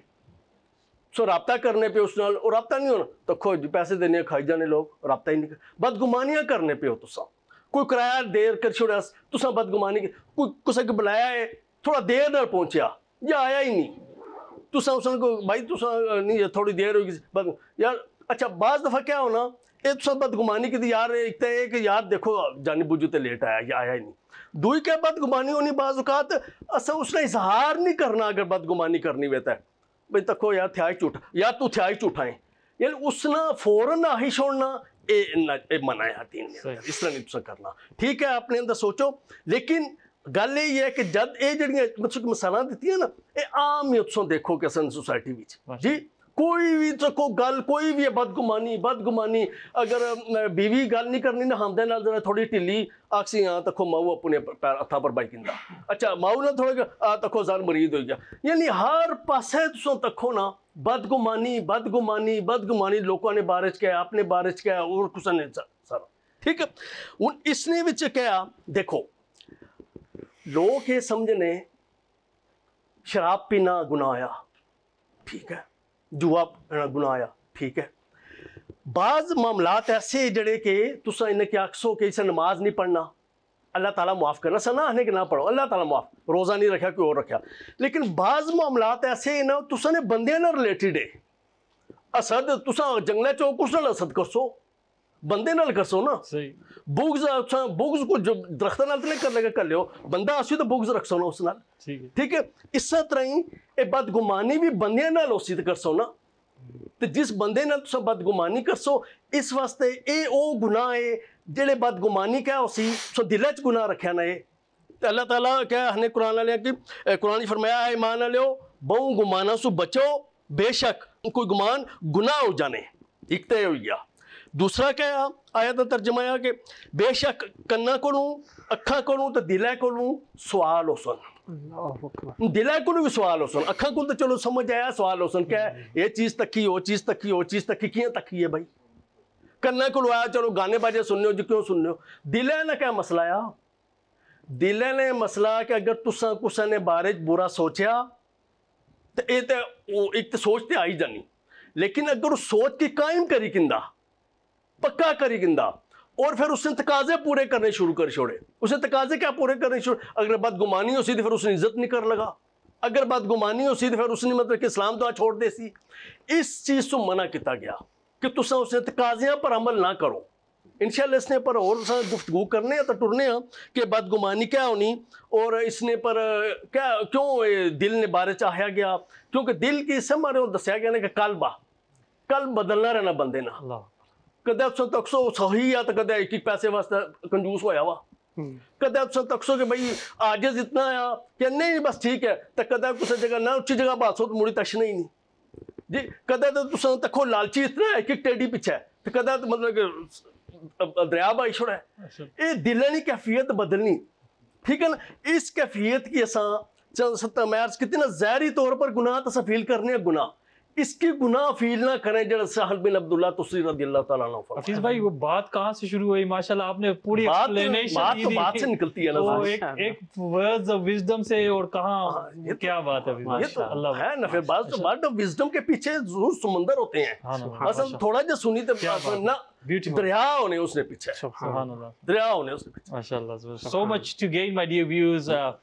Speaker 5: سو رابطہ کرنے پہ اس نال اور رابطہ نہیں ہونا تو کھو جی پیسے دینے کھائی جانے لوگ رابطہ ہی نہیں کر بدگمانیاں کرنے پہ ہو تساں کوئی کرایہ دیر کر چھوڑا تساں بدگمانی کی کوئی کسے کو بلایا ہے تھوڑا دیر نال پہنچیا یا آیا ہی نہیں تساں اس کو بھائی تساں نہیں تھوڑی دیر ہوگی بد یار اچھا بعض دفعہ کیا ہونا اے تساں بدگمانی کی دی یار ایک تے کہ یار دیکھو جانی بوجھو تے لیٹ آیا یا آیا ہی نہیں دوئی کیا بدگمانی ہونی بعض اوقات اساں اس نے اظہار نہیں کرنا اگر بدگمانی کرنی ہوتا ہے بھئی تکو یار تھیائی جھوٹا یا تو تھیائی جھوٹا ہے یعنی اس نا فوراً آہی چھوڑنا اے اے منع ہے دین میں اس طرح نہیں تسا کرنا ٹھیک ہے اپنے اندر سوچو لیکن گل یہ ہے کہ جد اے جڑیاں مطلب مثالاں دیتی ہیں نا اے عام ہی تساں دیکھو کہ سن سوسائٹی وچ جی کوئی بھی تکو گل کوئی بھی بدگمانی بدگمانی اگر بیوی گل نہیں کرنی نہ ہمدے نال ذرا تھوڑی ٹھلی آکسی ہاں تکو ماؤ اپنے ہتھاں پر بائی کیندا اچھا ماؤ نہ تھوڑا آ تکو زار مرید ہوئی گیا یعنی ہر پاسے تساں تکو نا بدگمانی بدگمانی بدگمانی لوگوں نے بارے چ کہا اپنے بارے چ کہا اور کسا نے سارا ٹھیک ہے ہن اس نے وچ کہا دیکھو لوگ یہ سمجھنے شراب پینا گناہ آیا ٹھیک ہے جوا گناہ آیا ٹھیک ہے بعض معاملات ایسے جڑے کہ تسا انہیں کیا اکسو کہ اسے نماز نہیں پڑھنا اللہ تعالیٰ معاف کرنا سنا آنے کہ نہ پڑھو اللہ تعالیٰ معاف روزہ نہیں رکھا کوئی اور رکھا لیکن بعض معاملات ایسے ہیں نا تسا نے بندے نہ ریلیٹڈ ہے اسد تسا جنگلے چو کچھ نہ اسد کرسو بندے نال کرسو نا بغض بغض کو جو درختہ نال نہیں کر لگا کر لیو بندہ اسی تو بغض رکھ سو نا اس نال ٹھیک ہے اس طرح ہی اے بدگمانی بھی بندے نال اسی تو کرسو نا تو جس بندے نال تسا بدگمانی کرسو اس واسطے اے او گناہ ہے جڑے بدگمانی کیا اسی سو دلے چ گناہ رکھیا نہ ہے اللہ تعالیٰ کیا ہنے قرآن والے کہ قرآن فرمایا ہے ایمان والےو بہوں گمانہ سو بچو بے شک کوئی گمان گناہ ہو جانے ایک تے ہو گیا دوسرا کیا آیت ترجمہ ہے کہ بے شک کنا کولوں اکھاں کولوں تے دلے کولوں سوال ہو سن دلے کولوں بھی سوال ہو سن اکھاں کول تے چلو سمجھ آیا سوال ہو سن کہ یہ چیز تکی وہ چیز تکی وہ چیز تکی کیاں تکی ہے بھائی کنا کولوں آیا چلو گانے باجے سننے ہو جو کیوں سننے ہو دلے نے کیا مسئلہ آیا دلے نے مسئلہ کہ اگر تساں کسا نے بارے برا سوچیا تو اے تے ایک تے سوچ تے آئی جانی لیکن اگر اس سوچ کی قائم کری کندہ پکا کری گندہ اور پھر اس نے تقاضے پورے کرنے شروع کر چھوڑے اس نے تقاضے کیا پورے کرنے شروع اگر بدگمانی ہو سی تو پھر اس نے عزت نہیں کر لگا اگر بدگمانی ہو سی تو پھر اس نے مطلب کہ اسلام تو چھوڑ دے سی اس چیز تو منع کیتا گیا کہ تسا اس نے تقاضیاں پر عمل نہ کرو انشاءاللہ اس نے پر اور گفتگو کرنے یا تو ٹرنے ہیں کہ بدگمانی کیا ہونی اور اس نے پر کیا کیوں دل نے بارے چاہیا گیا کیونکہ دل کی اس ہمارے دسیا گیا نا کہ قلبہ قلب بدلنا رہنا بندے نا کدے تساں تکسو صحیح ہے تو کدے ایک ایک پیسے واسطے کنجوس ہویا ہوا کدے تساں تکسو کہ بھئی عاجز اتنا آیا کہ نہیں بس ٹھیک ہے تو کدے کسی جگہ نہ اچھی جگہ بات ہو تو مڑی تشنا ہی نہیں جی کدے تو تساں تکو لالچی اتنا ہے ایک ایک ٹیڈی پیچھے تو کدے تو مطلب کہ دریا بائی چھوڑا ہے یہ دلنی کیفیت بدلنی ٹھیک ہے نا اس کیفیت کی اساں چند ستہ میں عرض کتنا ظاہری طور پر گناہ تسا فیل کرنے ہیں گناہ اس کی گناہ فیل نہ کریں جڑا سہل بن عبداللہ تسری رضی اللہ تعالیٰ عنہ فرمایا
Speaker 2: حفیظ بھائی وہ بات کہاں سے شروع ہوئی ماشاءاللہ آپ نے پوری ایکسپلینیشن
Speaker 5: بات تو بات سے نکلتی ہے نا
Speaker 2: وہ ایک ایک ورڈز آف وزڈم سے اور کہاں کیا بات ہے
Speaker 5: ماشاءاللہ ہے نا پھر بعض تو بات وزڈم کے پیچھے ضرور سمندر ہوتے ہیں اصل تھوڑا جا سنی تو نہ دریا ہونے اس نے پیچھے
Speaker 2: سبحان اللہ
Speaker 5: دریا ہونے اس نے پیچھے
Speaker 2: ماشاءاللہ so much to gain my dear viewers uh,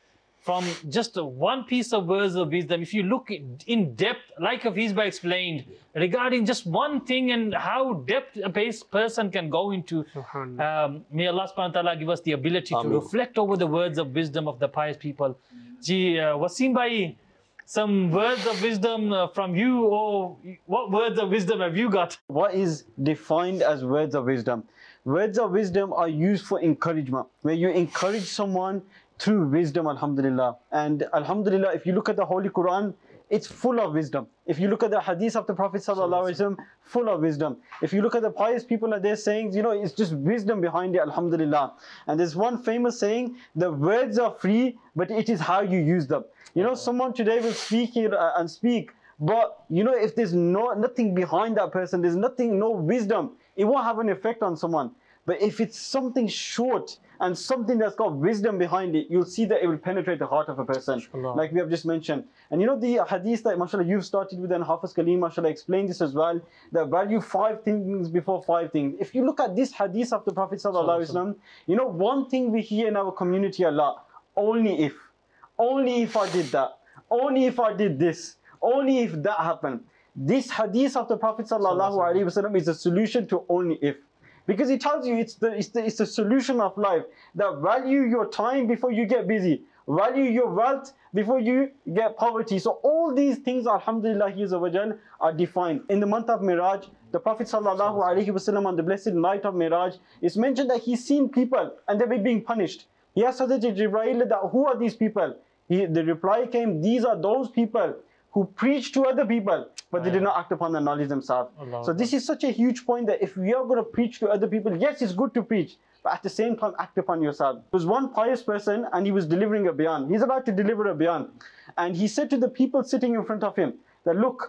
Speaker 2: from just one piece of words of wisdom, if you look in depth, like Hafizba explained, regarding just one thing and how depth a person can go into. Um, may Allah subhanahu wa ta'ala give us the ability
Speaker 5: Ameen.
Speaker 2: to reflect over the words of wisdom of the pious people. Ji, uh, Wasim bhai, some words of wisdom uh, from you, or what words of wisdom have you got?
Speaker 3: What is defined as words of wisdom? Words of wisdom are used for encouragement, where you encourage someone through wisdom, alhamdulillah. And alhamdulillah, if you look at the Holy Quran, it's full of wisdom. If you look at the hadith of the Prophet sallallahu alaihi wasallam, full of wisdom. If you look at the pious people and their sayings, you know, it's just wisdom behind it, alhamdulillah. And there's one famous saying, the words are free, but it is how you use them. You know, someone today will speak here uh, and speak, but you know, if there's no nothing behind that person, there's nothing, no wisdom, it won't have an effect on someone. But if it's something short and something that's got wisdom behind it, you'll see that it will penetrate the heart of a person, like we have just mentioned. And you know the hadith that, mashallah, you've started with, and Hafiz Kaleem, mashallah, explained this as well, that value five things before five things. If you look at this hadith of the Prophet sallallahu alaihi wasallam, you know, one thing we hear in our community a lot, only if, only if I did that, only if I did this, only if that happened. This hadith of the Prophet sallallahu alaihi wasallam is a solution to only if. Because it tells you it's the, it's the it's the solution of life. That value your time before you get busy. Value your wealth before you get poverty. So all these things, alhamdulillah, are defined. In the month of Miraj, the Prophet sallallahu alaihi wasallam on the blessed night of Miraj, it's mentioned that he's seen people and they were being punished. He asked Hazrat Jibreel that who are these people? He, the reply came, these are those people who preach to other people, but they did not act upon the knowledge themselves. Allah. So this is such a huge point, that if we are going to preach to other people, yes, it's good to preach, but at the same time, act upon yourself. There was one pious person and he was delivering a bayan. He's about to deliver a bayan. And he said to the people sitting in front of him that, look,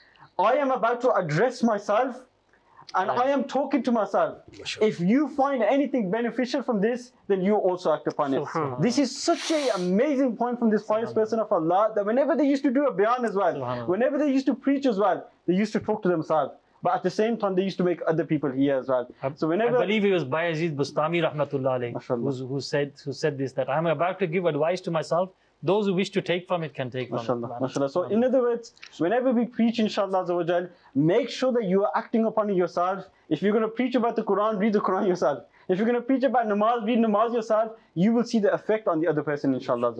Speaker 3: I am about to address myself and I am talking to myself. If you find anything beneficial from this, then you also act upon it. This is such an amazing point from this pious person of Allah, that whenever they used to do a bayan as well, whenever they used to preach as well, they used to talk to themselves. But at the same time, they used to make other people hear as well. So whenever,
Speaker 2: I believe it was Bayazid Bustami rahmatullah alayhi, who said who said this, that I'm about to give advice to myself. Those who wish to take from it can take from
Speaker 3: Mashallah,
Speaker 2: it.
Speaker 3: Mashallah. So in other words, whenever we preach, inshallah, make sure that you are acting upon it yourself. If you're going to preach about the Quran, read the Quran yourself. If you're going to preach about namaz, read namaz yourself. You will see the effect on the other person, inshallah.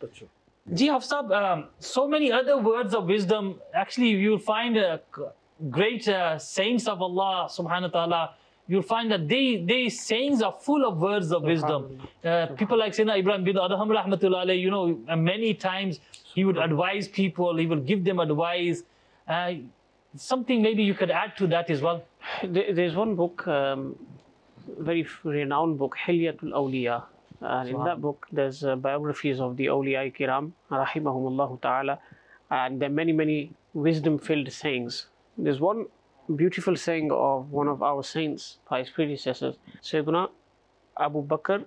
Speaker 2: Ji Hafsab, um, so many other words of wisdom. Actually, you'll find uh, great uh, saints of Allah subhanahu wa ta'ala. You'll find that they, they sayings are full of words of wisdom. Uh, people like Sayyidina Ibrahim bin Adham rahmatullah alayhi, you know, many times he would advise people, he would give them advice. Uh, something maybe you could add to that as well.
Speaker 4: There's one book, um, very renowned book, Hilyatul Awliya. And in that book, there's uh, biographies of the Awliya Kiram, rahimahumullah ta'ala. And there are many, many wisdom-filled sayings. There's one beautiful saying of one of our saints, pious predecessors, Sayyidina Abu Bakr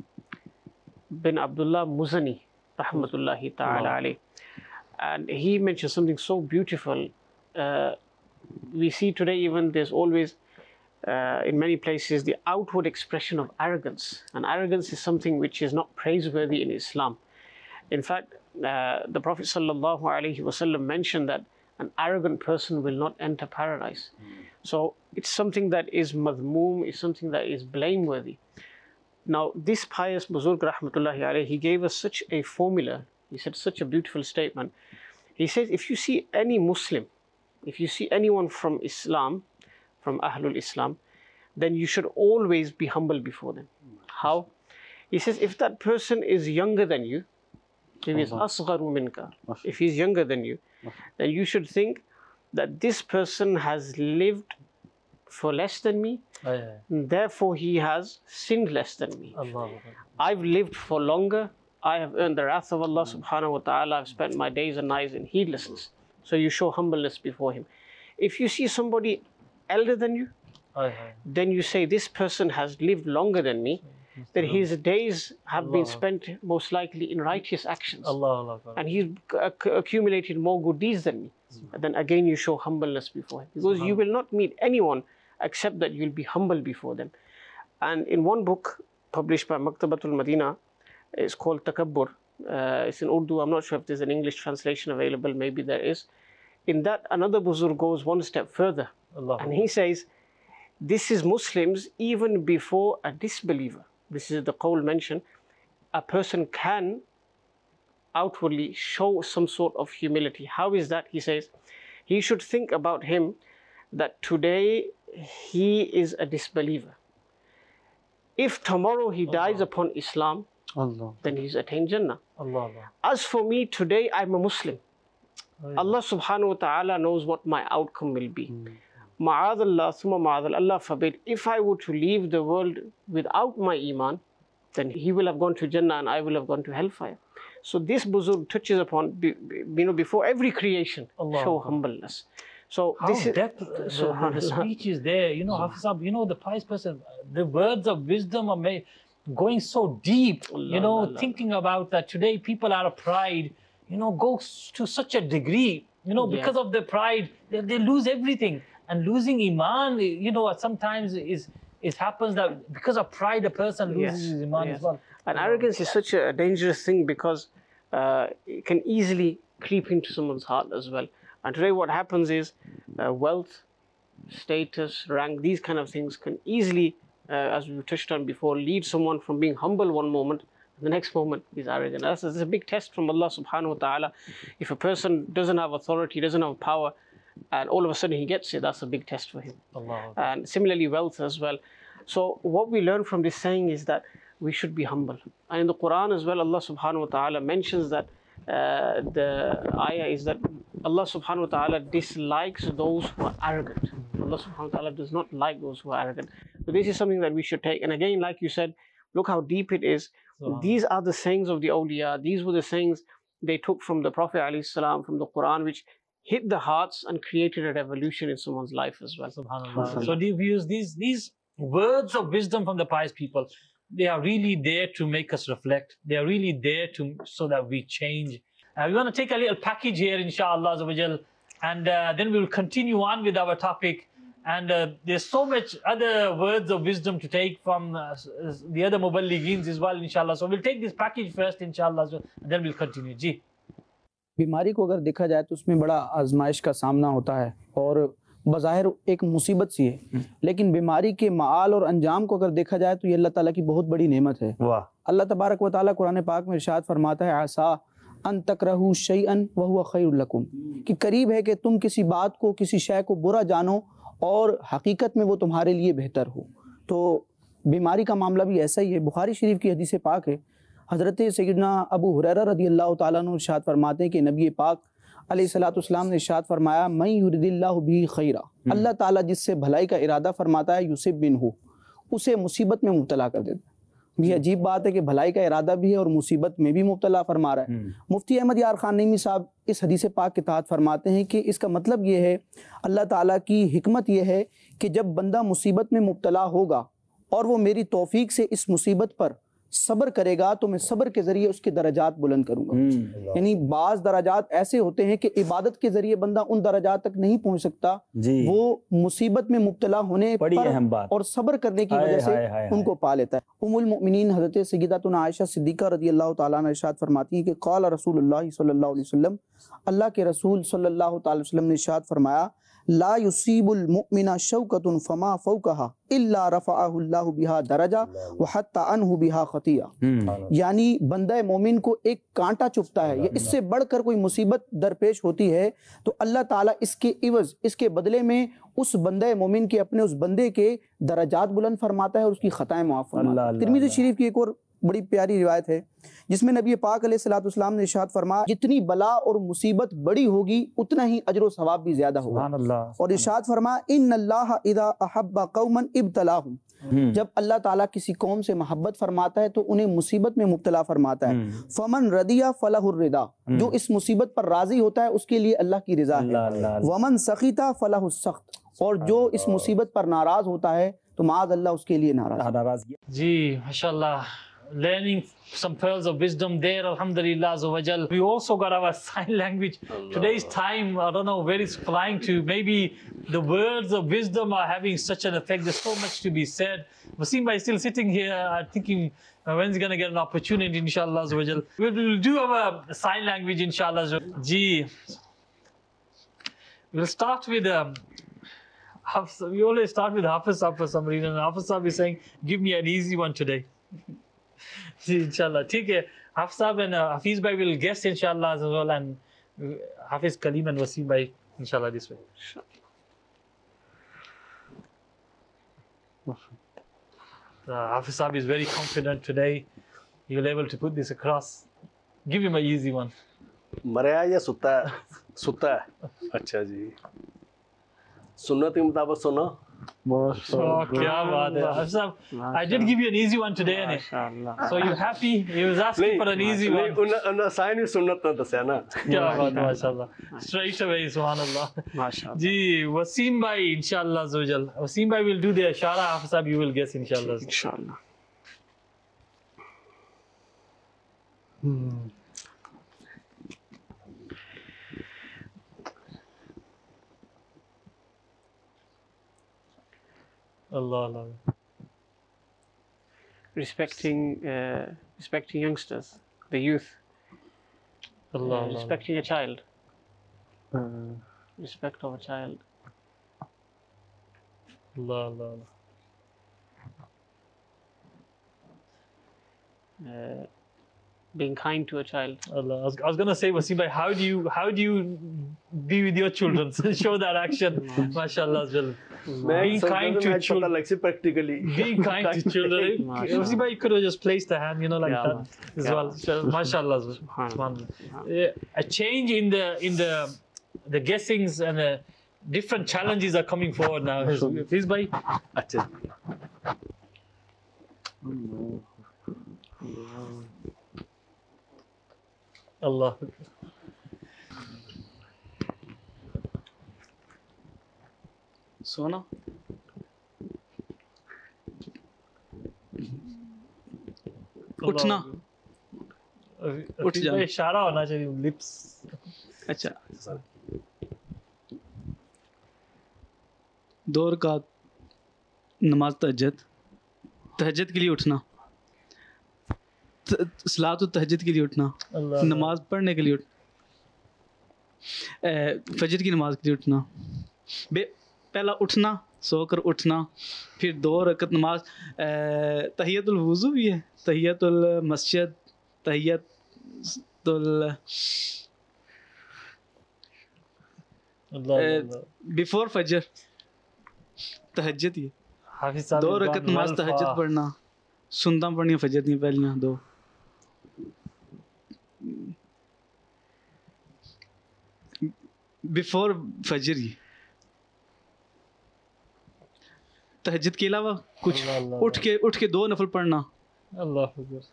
Speaker 4: bin Abdullah Muzani, rahmatullahi ta'ala alayh. And he mentioned something so beautiful. Uh, we see today even there's always, uh, in many places, the outward expression of arrogance. And arrogance is something which is not praiseworthy in Islam. In fact, uh, the Prophet sallallahu alaihi wasallam mentioned that an arrogant person will not enter paradise. Mm. So it's something that is madhmoom, is something that is blameworthy. Now this pious Buzurg rahmatullahi alayhi, he gave us such a formula. He said such a beautiful statement. He says, if you see any Muslim, if you see anyone from Islam, from Ahlul Islam, then you should always be humble before them. How? He says, if that person is younger than you, if he's asgharu minka, if he's younger than you, then you should think that this person has lived for less than me, oh, yeah. and therefore he has sinned less than me. Allah. I've lived for longer, I have earned the wrath of Allah subhanahu wa ta'ala, I've spent my days and nights in heedlessness. So you show humbleness before him. If you see somebody elder than you, oh, yeah. then you say, this person has lived longer than me, that his days have Allah. been spent most likely in righteous actions. Allah, Allah, Allah. And he's accumulated more good deeds than me. And then again you show humbleness before him. Because you will not meet anyone except that you'll be humble before them. And in one book published by Maktabatul Madina, it's called Takabbur. uh, it's in Urdu, I'm not sure if there's an English translation available, maybe there is. In that, another Buzurg goes one step further. Allah. And he says, this is Muslims even before a disbeliever. This is the qawl mentioned. A person can outwardly show some sort of humility. How is that? He says, he should think about him that today he is a disbeliever. If tomorrow he dies Allah. upon Islam, Allah. then he's attained Jannah. Allah. As for me, today I'm a Muslim. Allah, Allah subhanahu wa ta'ala knows what my outcome will be. Ma'adallah, thumma ma'adallah, Allah forbid, if I were to leave the world without my iman, then he will have gone to Jannah and I will have gone to hellfire. So this Buzurg touches upon, you know, before every creation, Allah. show humbleness. So
Speaker 2: How
Speaker 4: this
Speaker 2: depth, is, the, the, the speech is there. You know, Hafiz Sahab, you know, the pious person, the words of wisdom are made, going so deep, Allah, you know, Allah. thinking about that today people out of pride, you know, go to such a degree, you know, yeah. because of their pride, they, they lose everything. And losing iman, you know, sometimes is it happens that because of pride, a person loses yes. his iman yes. as well.
Speaker 4: And arrogance is such a dangerous thing because uh, it can easily creep into someone's heart as well. And today what happens is uh, wealth, status, rank, these kind of things can easily, uh, as we touched on before, lead someone from being humble one moment, and the next moment he's arrogant. That's, that's a big test from Allah subhanahu wa ta'ala. If a person doesn't have authority, doesn't have power, and all of a sudden he gets it, that's a big test for him. Allah. And similarly wealth as well. So what we learn from this saying is that we should be humble. And in the Quran as well, Allah subhanahu wa ta'ala mentions that uh, the ayah is that Allah subhanahu wa ta'ala dislikes those who are arrogant. Allah subhanahu wa ta'ala does not like those who are arrogant. So this is something that we should take. And again, like you said, look how deep it is. So, these are the sayings of the awliya. These were the sayings they took from the Prophet alayhi salam, from the Quran, which hit the hearts and created a revolution in someone's life as well.
Speaker 2: SubhanAllah. So do you use these, these words of wisdom from the pious people? They are really there to make us reflect. They are really there to so that we change. Uh, we want to take a little package here, inshallah, and uh, then we will continue on with our topic. And uh, there's so much other words of wisdom to take from uh, the other muballigheens as well, inshallah. So we'll take this package first, inshallah, and then we'll continue. Ji.
Speaker 6: بیماری کو اگر دیکھا جائے تو اس میں بڑا آزمائش کا سامنا ہوتا ہے اور بظاہر ایک مصیبت سی ہے، لیکن بیماری کے معال اور انجام کو اگر دیکھا جائے تو یہ اللہ تعالیٰ کی بہت بڑی نعمت ہے۔ اللہ تبارک و تعالیٰ قرآن پاک میں ارشاد فرماتا ہے عسیٰ ان تکرہوا شیئا وہو خیر لکم، کہ قریب ہے کہ تم کسی بات کو، کسی شے کو برا جانو اور حقیقت میں وہ تمہارے لیے بہتر ہو۔ تو بیماری کا معاملہ بھی ایسا ہی ہے۔ بخاری شریف کی حدیث پاک ہے، حضرت سیدنا ابو ہریرہ رضی اللہ تعالیٰ عنہ ارشاد فرماتے ہیں کہ نبی پاک علیہ الصلوۃ والسلام نے ارشاد فرمایا من یرد اللہ بہ خیرا، اللہ تعالیٰ جس سے بھلائی کا ارادہ فرماتا ہے یصب منہ، اسے مصیبت میں مبتلا کر دیتا ہے۔ یہ عجیب بات ہے کہ بھلائی کا ارادہ بھی ہے اور مصیبت میں بھی مبتلا فرما رہا ہے۔ مفتی احمد یار خان نعیمی صاحب اس حدیث پاک کے تحت فرماتے ہیں کہ اس کا مطلب یہ ہے، اللہ تعالیٰ کی حکمت یہ ہے کہ جب بندہ مصیبت میں مبتلا ہوگا اور وہ میری توفیق سے اس مصیبت پر صبر کرے گا تو میں صبر کے ذریعے اس کے درجات بلند کروں گا۔ یعنی بعض درجات ایسے ہوتے ہیں کہ عبادت کے ذریعے بندہ ان درجات تک نہیں پہنچ سکتا، وہ مصیبت میں مبتلا ہونے پر اور صبر کرنے کی وجہ سے ان کو پا لیتا ہے۔ ام المؤمنین حضرت سیدتنا عائشہ صدیقہ رضی اللہ تعالیٰ عنہ ارشاد فرماتی ہیں کہ قال رسول اللہ صلی اللہ علیہ وسلم، اللہ کے رسول صلی اللہ تعالی وسلم نے ارشاد فرمایا لا يصيب المؤمن شوكة فما فوقها الا رفعه الله بها درجة وحتى عنه بها خطيئة، یعنی بندہ مومن کو ایک کانٹا چبھتا ہے یا اس سے بڑھ کر کوئی مصیبت درپیش ہوتی ہے تو اللہ تعالیٰ اس کے عوض، اس کے بدلے میں اس بندہ مومن کے، اپنے اس بندے کے درجات بلند فرماتا ہے اور اس کی خطائیں معاف فرماتا ہے۔ ترمذی شریف کی ایک اور بڑی پیاری روایت ہے جس میں نبی پاک علیہ الصلوۃ والسلام نے ارشاد فرمایا جتنی بلا اور مصیبت بڑی ہوگی اتنا ہی اجر و ثواب بھی زیادہ ہوگا۔ اور ارشاد فرمایا ان اللہ اذا احب قوما ابتلاهم، جب اللہ تعالیٰ کسی قوم سے محبت فرماتا ہے تو انہیں مصیبت میں مبتلا فرماتا ہے۔ فمن رضی فلہ الرضا، جو اس مصیبت پر راضی ہوتا ہے اس کے لیے اللہ کی رضا ہے۔ ومن سخط فلہ السخط، اور جو اس مصیبت پر ناراض ہوتا ہے تو معاذ اللہ اس کے لیے ناراض۔
Speaker 2: جی ماشاءاللہ، learning some pearls of wisdom there, alhamdulillah azza wa jal. We also got our sign language. Today's time, I don't know where it's flying to. Maybe the words of wisdom are having such an effect. There's so much to be said. Wasim bhai still sitting here, uh, thinking uh, when's he going to get an opportunity, inshallah azza wa jal. We'll, we'll do our sign language, inshallah azza wa jal. Ji. We'll start with... Um, Hafiz, we always start with Hafiz Sahib for some reason. Hafiz Sahib is saying, give me an easy one today. Inshallah. Theek hai. Hafiz Sahib and uh, Hafiz bhai will guess inshallah as well, and uh, Hafiz Kaleem and Wasim bhai inshallah this way. Uh, Hafiz Sahib is very confident today. He will be able to put this across. Give him an easy one.
Speaker 5: مریا یا ستا ہے ستا ہے اچھا جی سنت کے مطابق سنا
Speaker 2: Oh, kya baat hai. Hafiz Sahib, I did give you an easy one today, innit? So you happy? He was asking for an easy one.
Speaker 5: انہوں سائن بھی سنت نہ دسیا نا
Speaker 2: Kya baat hai, mashallah. Straight away, subhanallah.
Speaker 4: MashaAllah.
Speaker 2: Ji, Wasim bhai, inshallah azza wa jal. Wasim bhai will do the ashara. Hafiz Sahib, you will guess, inshallah.
Speaker 4: Inshallah.
Speaker 2: Allah, Allah.
Speaker 4: Respecting, uh, respecting youngsters, the youth.
Speaker 2: Allah,
Speaker 4: Uh,
Speaker 2: Allah.
Speaker 4: respecting a child. Respect of a child.
Speaker 2: Allah, Allah.
Speaker 4: Uh, being kind to a child.
Speaker 2: Allah. I was, I was gonna say, Wasim bhai, how do you how do you be with your children? Show that action, mashallah as well. Being kind to
Speaker 5: پتہ
Speaker 2: children.
Speaker 5: لگ سی practically
Speaker 2: Being kind to children. Wasim bhai, you could have just placed the hand, you know, like
Speaker 4: Yeah,
Speaker 2: that as well. So, mashallah. as well. Subhanallah. Yeah, a change in the in the the guessings and the different challenges are coming forward now. Hafiz bhai.
Speaker 5: اچھا
Speaker 2: Allah.
Speaker 6: سونا اٹھنا
Speaker 2: اٹھ
Speaker 6: جانا.
Speaker 2: اشارہ ہونا چاہیے lips.
Speaker 6: اچھا دو رکعت نماز تہجد تہجد کے لیے اٹھنا صلاۃ التہجد کے لیے اٹھنا
Speaker 2: اللہ
Speaker 6: نماز پڑھنے کے لیے اٹھنا فجر کی نماز کے لیے اٹھنا بے پہلا اٹھنا سو کر اٹھنا پھر دو رکعت نماز تحیت الوضو بھی ہے تحیت المسجد تحیت ال
Speaker 2: اللہ
Speaker 6: بیفور فجر تہجد یہ
Speaker 2: حافظ صاحب
Speaker 6: دو رکعت نماز تہجد پڑھنا سنتا پڑھنی فجر نہیں پہلیاں دو بیفور فجر ہی تہجد کے علاوہ کچھ اٹھ کے اٹھ کے دو نفل پڑھنا
Speaker 2: اللہ اکبر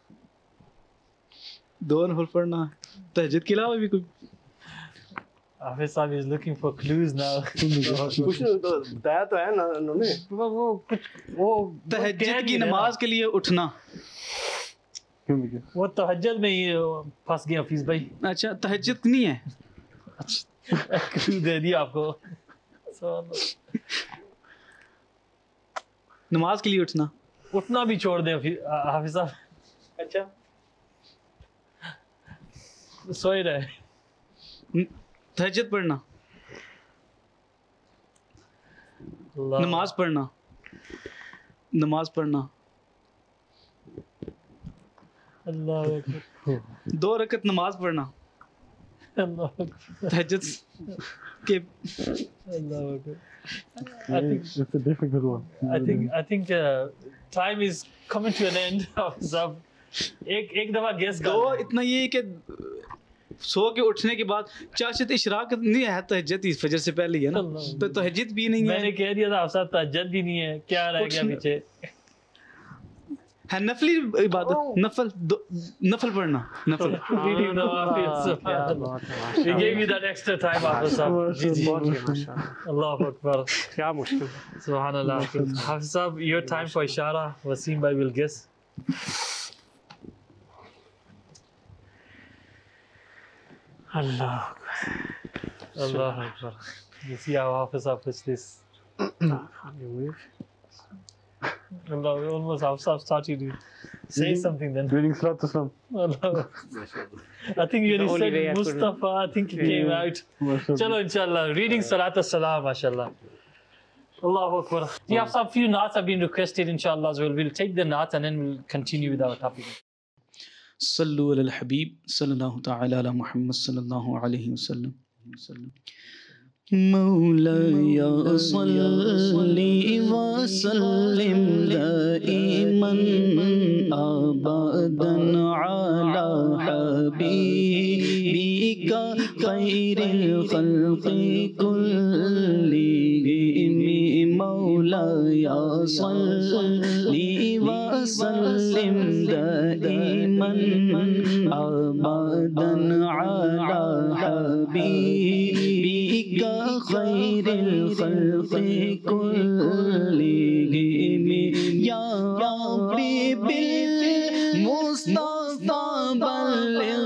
Speaker 6: دو نفل پڑھنا تہجد کے علاوہ بھی کوئی
Speaker 2: حافظ صاحب is looking for clues now.
Speaker 5: کچھ بتایا تو ہے نا انہوں نے
Speaker 2: وہ کچھ وہ
Speaker 6: تہجد کی نماز کے لیے اٹھنا
Speaker 2: وہ تہجد میں ہی پھنس گیا حفیظ بھائی.
Speaker 6: اچھا تہجد نہیں ہے
Speaker 2: کلو دے دیا آپ کو.
Speaker 6: نماز کے لیے اٹھنا
Speaker 2: اٹھنا بھی چھوڑ دیں حافظ صاحب.
Speaker 6: اچھا
Speaker 2: سوئے رہے
Speaker 6: تہجد پڑھنا نماز پڑھنا نماز پڑھنا
Speaker 2: اللہ اکبر
Speaker 6: دو رکعت نماز پڑھنا
Speaker 2: اللہ اکبر
Speaker 6: تہجد کے
Speaker 2: اللہ اکبر. I think it's a difficult one. I think I think uh, time is coming to an end. سب ایک ایک دفعہ گیس کر
Speaker 6: دو اتنا یہ کہ سو کے اٹھنے کے بعد چاشت اشراق نہیں ہے تہجد ہی فجر سے پہلے ہی ہے نا تو تہجد بھی نہیں
Speaker 2: میں نے
Speaker 6: ہے
Speaker 2: کہہ دیا تھا آپ صاحب تہجد بھی نہیں ہے کیا رہ گیا پیچھے
Speaker 6: ہے نفلی عبادت نفل نفل پڑھنا نفل
Speaker 2: We gave you that extra time حافظ صاحب. جی جی اللہ اکبر
Speaker 4: کیا مشکل
Speaker 2: سبحان اللہ. حافظ صاحب your time for اشارہ. Wasim bhai will guess.
Speaker 4: Allah.
Speaker 2: Allah Akbar. You see how Hafiz puts this. Allah, we almost have started to say something then.
Speaker 3: Reading Salat Islam.
Speaker 2: Allah. I think when
Speaker 4: The
Speaker 2: he
Speaker 4: only way I
Speaker 2: said
Speaker 4: could-
Speaker 2: Mustafa, I think it came out. Chalo, inshallah. Reading Salat as-Salam, mashallah. Allahu Akbar. We have some few naats have been requested, inshallah, as well. We'll take the naats and then we'll continue with our topic.
Speaker 6: صلو علی الحبیب صلی اللہ تعالی علی محمد صلی اللہ علیہ وسلم. مولاي صلي وسلم دائما ابدا على حبيبك خير الخلق كلهم. مولاي صلي وسلم دائما ابدا على حبيبك خير الخلق كلهم. يا ربي بالمصطفى بلغ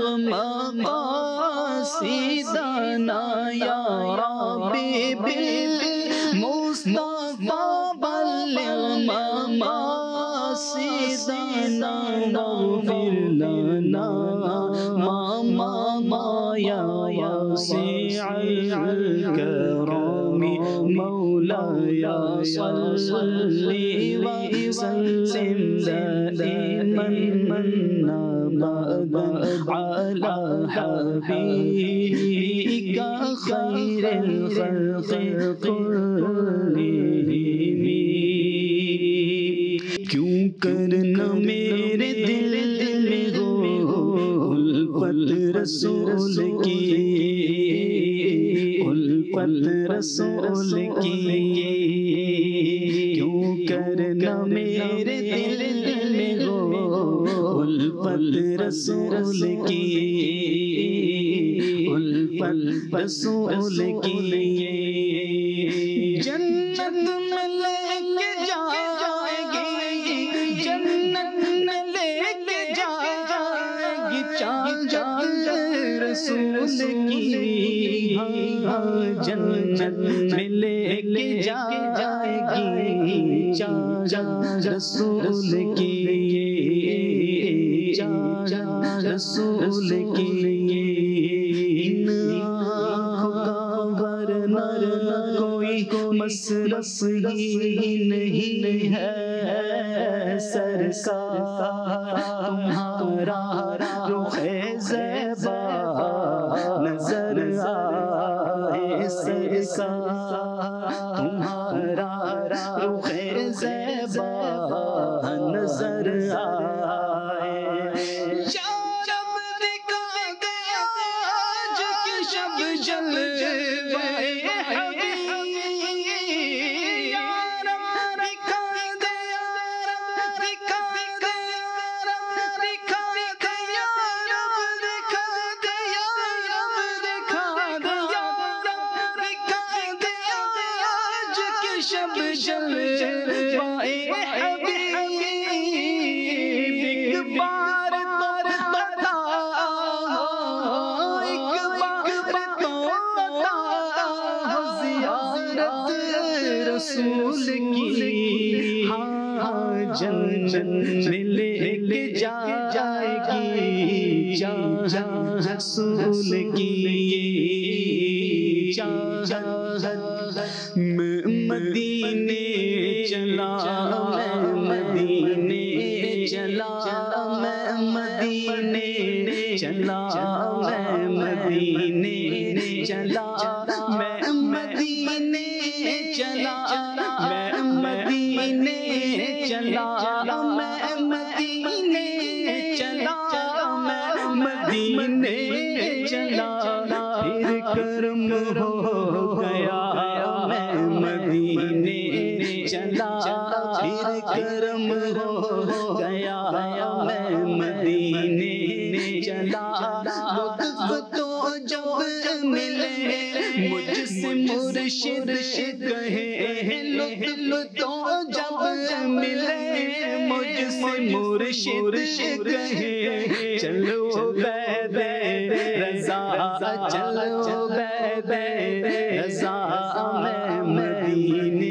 Speaker 6: مقاصدنا. يا ربي بالمصطفى بلغ مقاصدنا. واغفر لنا ما مضى يا واسع الكرم. مولاي صل وسلم دائما ابدا على حبيبك خير الخلق كلهم. کیوں کرنا میرے دل میں ہو الفت رسول کی، الفت رسول کی. کیوں کرنا میرے دل میں ہو الفت رسول کی، الفت رسول کی. جنت میں لے کے جائے گی، جنت میں لے کے جائے گی چاند رسول کی. جنت میں لے کے جائے گی چاند رسول کی، چاند رسول کی. ان آنکھوں کا ورنہ کوئی مصرف ہی نہیں ہے. سرکار تمہارا رخ زیبا نظر آئے، سرکار تمہارا رخ زیبا نظر آئے. یا رب دکھا دے آج کی شب جلوے حبیب. یا رب دکھا دے، یا رب دکھا دے، یا رب دکھا دے، یا رب دکھا دے، یا رب دکھا دے، یا رب دکھا دے آج کی شب جلوے حبیب. ایک بار تو بتا، ایک بار تو بتا زیارت رسول کی. ہاں جنت میں لے کے جائے گی چاند رسول کی. میں مدینے چلا، میں مدینے چلا، میں مدینے چلا، میں مدینے چلا، میں مدینے چلا، میں مدینے چلا، میں مدینے چلا، میں مدینے چلا. پھر کرم ہو گیا میں مدینے چلا، پھر کرم ہو گیا میں مدینے چلا. لطف تو جب ملے مجھ سے مرشد کہے، لطف تو جب ملے مجھ سے مرشد کہے. چلو بید رضا चलो बैदे रज़ा में मदीने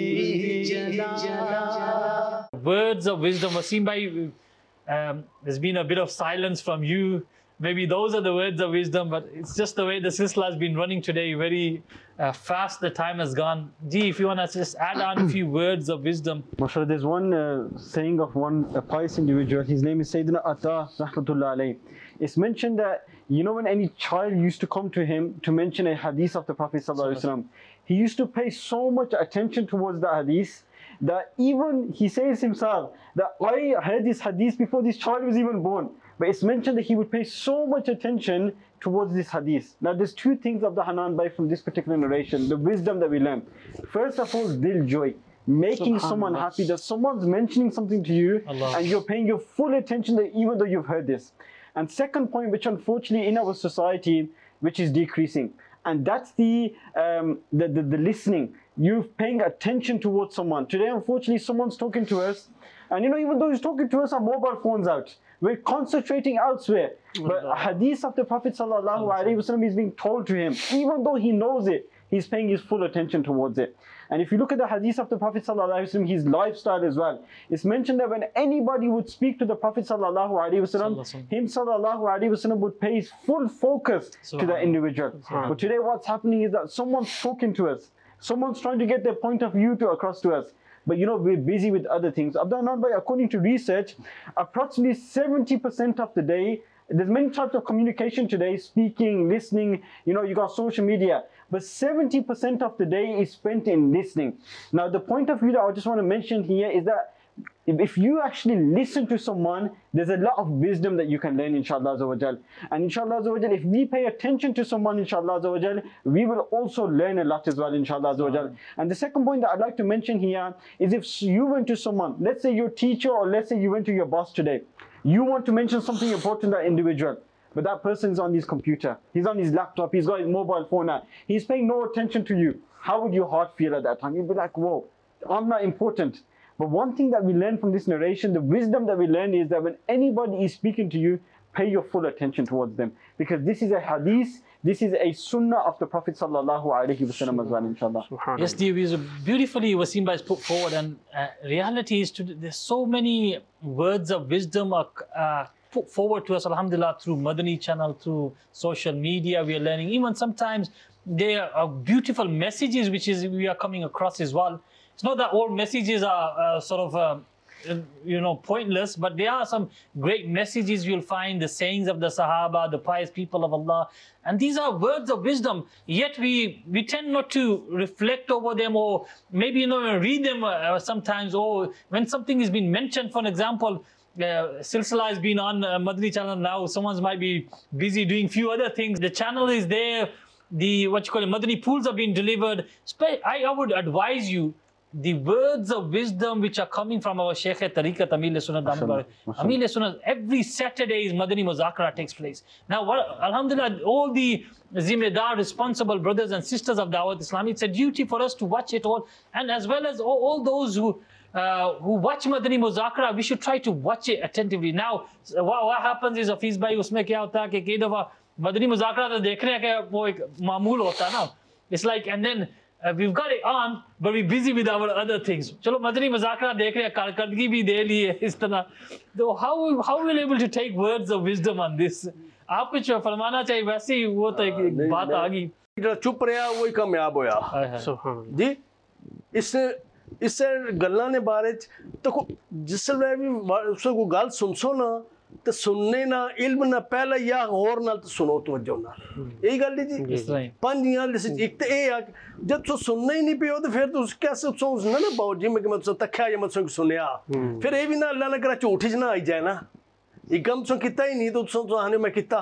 Speaker 6: चला.
Speaker 2: Words of wisdom. Wasim bhai, um, there's been a bit of silence from you. Maybe those are the words of wisdom, but it's just the way the silsila has been running today. Very uh, fast the time has gone. Gee, if you want to just add on a few words of wisdom.
Speaker 3: MashaAllah, there's one uh, saying of one a pious individual. His name is Sayyidina Atta, rahmatullah alayhi. It's mentioned that, you know, when any child used to come to him to mention a hadith of the Prophet sallallahu alaihi wasallam, he used to pay so much attention towards the hadith that even he says himself that I heard this hadith before this child was even born. But it's mentioned that he would pay so much attention towards this hadith. Now there's two things of the Hanan Bhai from this particular narration, the wisdom that we learn. First of all, dil joy, making someone happy, that someone's mentioning something to you Allah. And you're paying your full attention that even though you've heard this. And second point, which unfortunately in our society, which is decreasing, and that's the, um, the, the, the listening. You're paying attention towards someone. Today, unfortunately, someone's talking to us, and you know, even though he's talking to us, our mobile phone's out. We're concentrating elsewhere. But a hadith of the Prophet sallallahu alaihi wasallam is being told to him. Even though he knows it, he's paying his full attention towards it. And if you look at the hadith of the Prophet sallallahu alaihi wasallam, his lifestyle as well, it's mentioned that when anybody would speak to the Prophet sallallahu alaihi wasallam, him sallallahu alaihi wasallam would pay his full focus to that individual. But today what's happening is that someone's talking to us. Someone's trying to get their point of view to across to us. But you know, we're busy with other things. Abdul Bhai, according to research, approximately seventy percent of the day, there's many types of communication today, speaking, listening, you know, you got social media. But seventy percent of the day is spent in listening. Now, the point of view that I just want to mention here is that if you actually listen to someone, there's a lot of wisdom that you can learn, inshallah azza wa jal. And inshallah azza wa jal, if we pay attention to someone, inshallah azza wa jal, we will also learn a lot as well, inshallah azza wa jal. And the second point that I'd like to mention here is if you went to someone, let's say your teacher, or let's say you went to your boss today, you want to mention something important to that individual, but that person is on his computer, he's on his laptop, he's got his mobile phone out, he's paying no attention to you. How would your heart feel at that time? You'd be like, whoa, I'm not important. But one thing that we learn from this narration, the wisdom that we learn is that when anybody is speaking to you, pay your full attention towards them. Because this is a hadith, this is a sunnah of the Prophet sallallahu alaihi wasallam as well, inshallah.
Speaker 2: Yes, the is beautifully Wasim Bhai is put forward, and uh, reality is to, there's so many words of wisdom are uh, put forward to us, alhamdulillah, through Madani channel, through social media. We are learning. Even sometimes there are beautiful messages which is we are coming across as well. It's not that all messages are uh, sort of, uh, you know, pointless, but there are some great messages you'll find, the sayings of the Sahaba, the pious people of Allah. And these are words of wisdom, yet we, we tend not to reflect over them, or maybe, you know, read them uh, sometimes, or when something has been mentioned, for an example, uh, Silsila has been on uh, Madani channel now, someone might be busy doing few other things. The channel is there, the, what you call it, Madani pools are being delivered. I, I would advise you, the words of wisdom which are coming from our Shaykh Tariqat Amir Sunnah, Amir Sunnah, every Saturday is Madani Muzakara takes place. Now, what, alhamdulillah, all the Zimmedar, responsible brothers and sisters of Dawat Islami, it's a duty for us to watch it all, and as well as all, all those who uh, who watch Madani Muzakara, we should try to watch it attentively. Now, what, what happens is, Hafiz bhai, usme kya hota hai ki kei dafa Madani Muzakara to dekhne ka wo ek maamul hota na. It's like, and then Uh, we've got it on, but we're busy with our other things. Chalo, Madani Muzakara dekh rahe, karkardgi bhi de li hai, is tarah. So how how are we able to take words of wisdom on this? आप कुछ फरमाना चाहिए, वैसे ही वो तो एक बात आ गई.
Speaker 5: जो चुप रहा वही कामयाब होया. जी, इससे इससे गल्लां ने बारे तो जिसले भी उससे कोई गल सुनसो ना, तो सुनने ना इल्म ना पहले या और ना तो सुनो तवज्जो ना. यही गल जी. पंजियां जैसे एक तो ये जब तो सुनना ही नहीं पियो तो फिर तो कैसे सुनना ना बहुत जी मैं कि मैं तो तख्या या मैं सुन सुनया. फिर ये भी ना अल्लाह ने करा झूठी ना आई जाए ना. एक कम सुन किता ही नहीं तो सुन तो आने मैं किता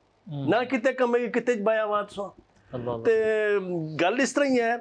Speaker 5: ना किते कम में किते बाया बात सुन. ते गल इस तरह ही है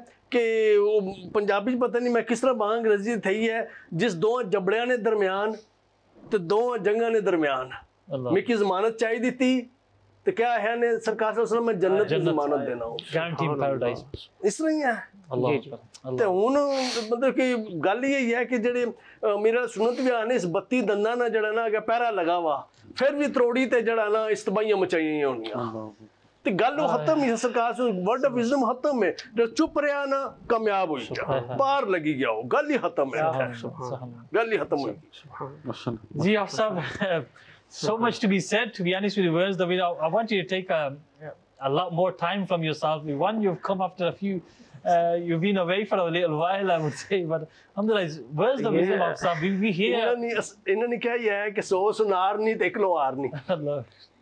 Speaker 5: कि पंजाबी पता नहीं मैं किस तरह बांग रजी थी है जिस दो जबड़ियां ने दरमियान तो दो जंगा ने दरमियान मिकी जमानत चाहिए दी थी तो क्या है ने सरकार से मैं जन्नत की जमानत देना हूं,
Speaker 2: गारंटी इन पैराडाइज.
Speaker 5: इस तरह ही है अल्लाह. ते हुन मतलब कि गल यही है कि जेडे मेरा सुन्नत भी आने इस बत्ती दंदा ना जड़ा ना अगर पैरा लगा वा फिर भी त्रोड़ी ते जड़ा ना इस्तबाइयां मचाइयां होनियां. ਤੇ ਗੱਲ ਉਹ ਖਤਮ ਨਹੀਂ ਸਰਕਾਰ ਸੋ ਵਰਡ ਆਫ ਵਿਜ਼ਡਮ ਖਤਮ ਹੈ ਜੋ ਚੁੱਪ ਰਿਹਾ ਨਾ ਕਾਮਯਾਬ ਹੋਈ ਗਿਆ ਪਾਰ ਲੱਗੀ ਗਿਆ ਉਹ ਗੱਲ ਹੀ ਖਤਮ ਹੈ ਗੱਲ ਹੀ ਖਤਮ ਹੋਈ
Speaker 2: Ji Afsab, so much to be said. To be honest with you, where's the video? I want you to take a, a lot more time from yourself. One, you've come after a few, uh, you've been away for a little while, I would say. But alhamdulillah, where's the wisdom of Afsab? We, we hear.
Speaker 5: ਇਹਨਾਂ ਨੇ ਕਿਹਾ ਹੀ ਹੈ ਕਿ ਸੌ ਸੁਨਾਰ ਨਹੀਂ ਤੇ ਇੱਕ ਲੋਹਾਰ ਨਹੀਂ
Speaker 2: Allah.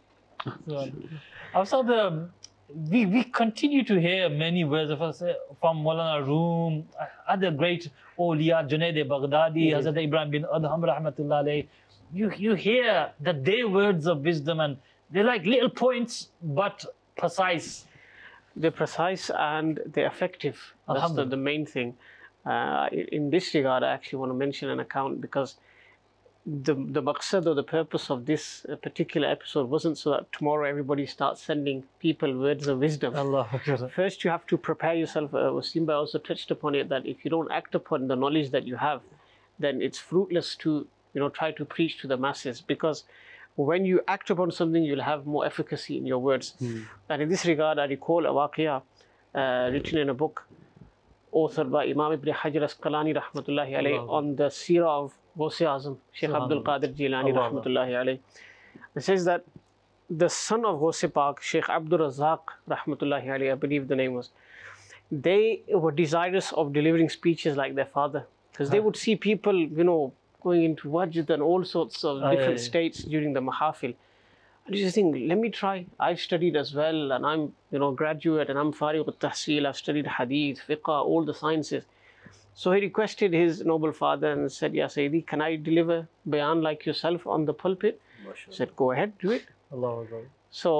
Speaker 2: Afsab, um, we, we continue to hear many words of us uh, from Maulana Room, uh, other great awliya, Junaid Baghdadi, mm-hmm. Hazrat Ibrahim bin Adham rahmatullah alayh. You, you hear that their words of wisdom and they're like little points but precise.
Speaker 4: They're precise and they're effective. That's the, the main thing. Uh, in this regard, I actually want to mention an account because the the maqsad or the purpose of this particular episode wasn't so that tomorrow everybody starts sending people words of wisdom.
Speaker 2: Allah.
Speaker 4: First, you have to prepare yourself. Uh, Wasim Bhai also touched upon it that if you don't act upon the knowledge that you have, then it's fruitless to you know try to preach to the masses, because when you act upon something, you'll have more efficacy in your words. Mm. And in this regard, I recall a waqiyah uh, written in a book authored by Imam Ibn Hajar Asqalani rahmatullahi alayhi on the seerah of Ghaus Azam, Sheikh Abdul Qadir Jilani rahmatullahi alayhi. It says that the son of Ghaus Pak, Sheikh Abdul Razak rahmatullahi alayhi, I believe the name was, they were desirous of delivering speeches like their father, because they would see people, you know, going into Wajd and all sorts of different aye, states during the mahafil. And you just think, let me try. I've studied as well, and I'm, you know, graduate, and I'm Fariq al-Tahsil. I've studied Hadith, Fiqh, all the sciences. So he requested his noble father and said, Ya Sayyidi, can I deliver bayan like yourself on the pulpit? He said, go ahead, do it.
Speaker 2: Allah Allah.
Speaker 4: So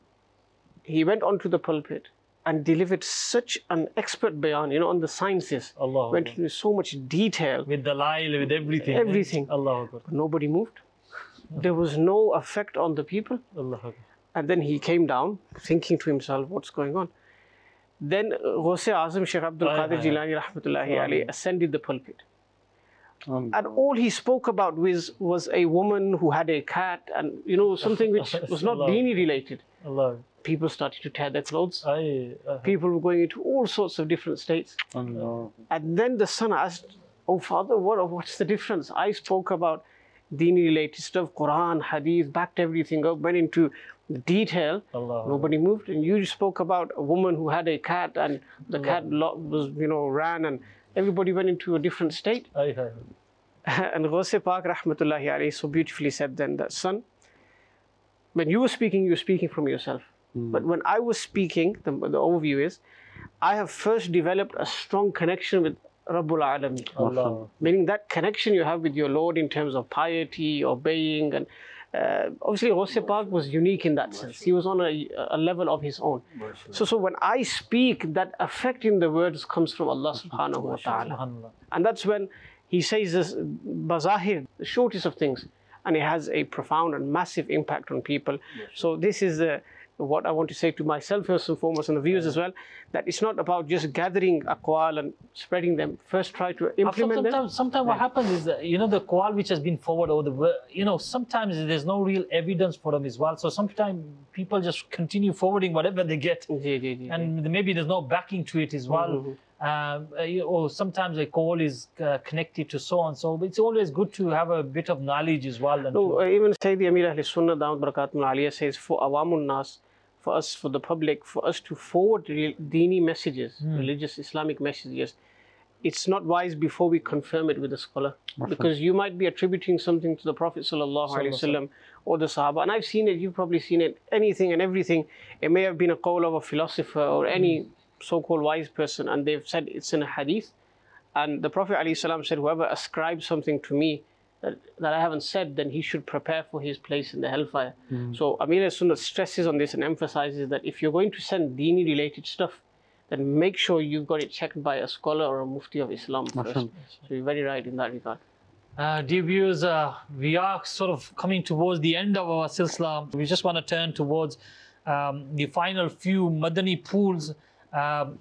Speaker 4: he went onto the pulpit and delivered such an expert bayan, you know, on the sciences.
Speaker 2: Allah
Speaker 4: went into so much detail.
Speaker 2: With the line, with everything.
Speaker 4: Everything.
Speaker 2: Allah.
Speaker 4: Nobody moved. There was no effect on the people.
Speaker 2: Allah.
Speaker 4: And then he came down, thinking to himself, what's going on? Then Ghaus Azam Sheikh Abdul Qadir Jilani rahmatullahi alayhi ascended the pulpit. Um, and all he spoke about was, was a woman who had a cat and, you know, something which was not dini related.
Speaker 2: Allah.
Speaker 4: People started to tear their clothes.
Speaker 2: Aye, uh-huh.
Speaker 4: People were going into all sorts of different states.
Speaker 3: Allah.
Speaker 4: And then the son asked, oh father, what, what's the difference? I spoke about dini related stuff, Quran, Hadith, backed everything up, went into detail.
Speaker 2: Allah.
Speaker 4: Nobody moved. And you spoke about a woman who had a cat and the Allah. cat lo- was, you know, ran and everybody went into a different state.
Speaker 2: Aye, aye.
Speaker 4: And Ghaus Pak rahmatullahi alayhi so beautifully said then that, son, when you were speaking, you were speaking from yourself. Mm. But when I was speaking, the, the overview is, I have first developed a strong connection with Rabbul Alameen.
Speaker 2: Allah.
Speaker 4: Meaning that connection you have with your Lord in terms of piety, obeying, and uh, obviously Ghaus Pak was unique in that sense. He was on a, a level of his own. So, so when I speak, that effect in the words comes from Allah subhanahu wa ta'ala. And that's when he says this, bazahir, the shortest of things, and it has a profound and massive impact on people. So this is the what I want to say to myself first and foremost, and the viewers as well, that it's not about just gathering aqwal and spreading them. First try to implement
Speaker 2: sometimes,
Speaker 4: them.
Speaker 2: Sometimes what happens is, that, you know, the qawal which has been forward over the, you know, sometimes there's no real evidence for them as well. So sometimes people just continue forwarding whatever they get.
Speaker 4: Ji, ji, ji,
Speaker 2: and ji. maybe there's no backing to it as well. Mm-hmm. Um, uh, or sometimes a call is uh, connected to so and so. But it's always good to have a bit of knowledge as well. And
Speaker 4: no, uh, even Sayyidi Amir Ahl Sunnah Dawud Barakatuh Aliyah says, for awamun nas, for us, for the public, for us to forward dini messages, mm. religious Islamic messages, it's not wise before we confirm it with a scholar. Because you might be attributing something to the Prophet Sallallahu Alaihi Wasallam or the Sahaba. And I've seen it, you've probably seen it, anything and everything. It may have been a call of a philosopher or any mm. so-called wise person, and they've said it's in a hadith. And the Prophet ﷺ said, whoever ascribes something to me that, that I haven't said, then he should prepare for his place in the hellfire. Mm. So Amir Sunnah stresses on this and emphasizes that if you're going to send dini related stuff, then make sure you've got it checked by a scholar or a mufti of Islam first. So you're very right in that regard.
Speaker 2: Uh, dear viewers, uh, we are sort of coming towards the end of our silsila. We just want to turn towards um, the final few Madani pools. Um,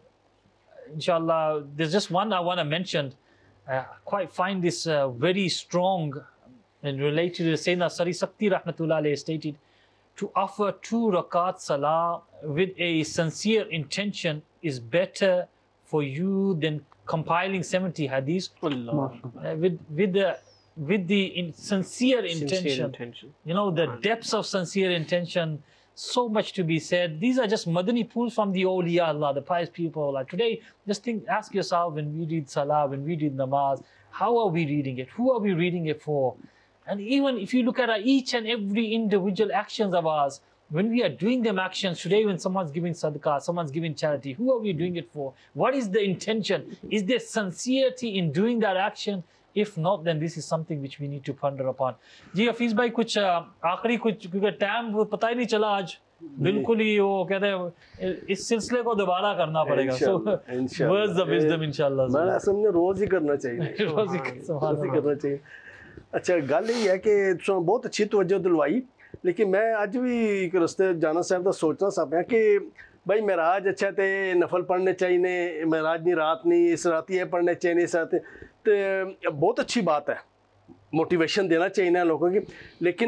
Speaker 2: inshallah, there's just one I want to mention. Uh, I quite find this uh, very strong and related to Sayyidina Sari Sakti Rahmatullah alayhi stated, to offer two rakat salah with a sincere intention is better for you than compiling seventy hadiths
Speaker 4: Allah.
Speaker 2: uh, with with the with the in, sincere,
Speaker 4: Sincere
Speaker 2: intention.
Speaker 4: intention.
Speaker 2: You know, the depths of sincere intention. So much to be said. These are just Madani pools from the awliya Allah, the pious people. Like today, just think, ask yourself, when we read salah, when we read namaz, how are we reading it? Who are we reading it for? And even if you look at our each and every individual actions of ours, when we are doing them actions today, when someone's giving sadaqah, someone's giving charity, who are we doing it for? What is the intention? Is there sincerity in doing that action? If not, then this is something which we need to ponder upon. जी हफीज भाई कुछ आखिरी कुछ क्योंकि time पता ही नहीं चला आज बिल्कुल ही वो कहते हैं इस सिलसिले को दोबारा करना पड़ेगा. So words of wisdom इंशाल्लाह.
Speaker 5: मैं समझ रोज ही करना चाहिए.
Speaker 2: रोज ही
Speaker 5: करना चाहिए. अच्छा गल ये है कि तुम बहुत अच्छी तवज्जो दिलवाई, लेकिन मैं अज भी एक रस्ते जाना साहब का सोचना सा पाया कि भाई महराज अच्छा तो नफल पढ़ने चाहिए, महराज नहीं रात नहीं इस रात ये पढ़ने चाहिए इस रात, तो बहुत अच्छी बात है, मोटिवेशन देना चाहिए लोगों की. लेकिन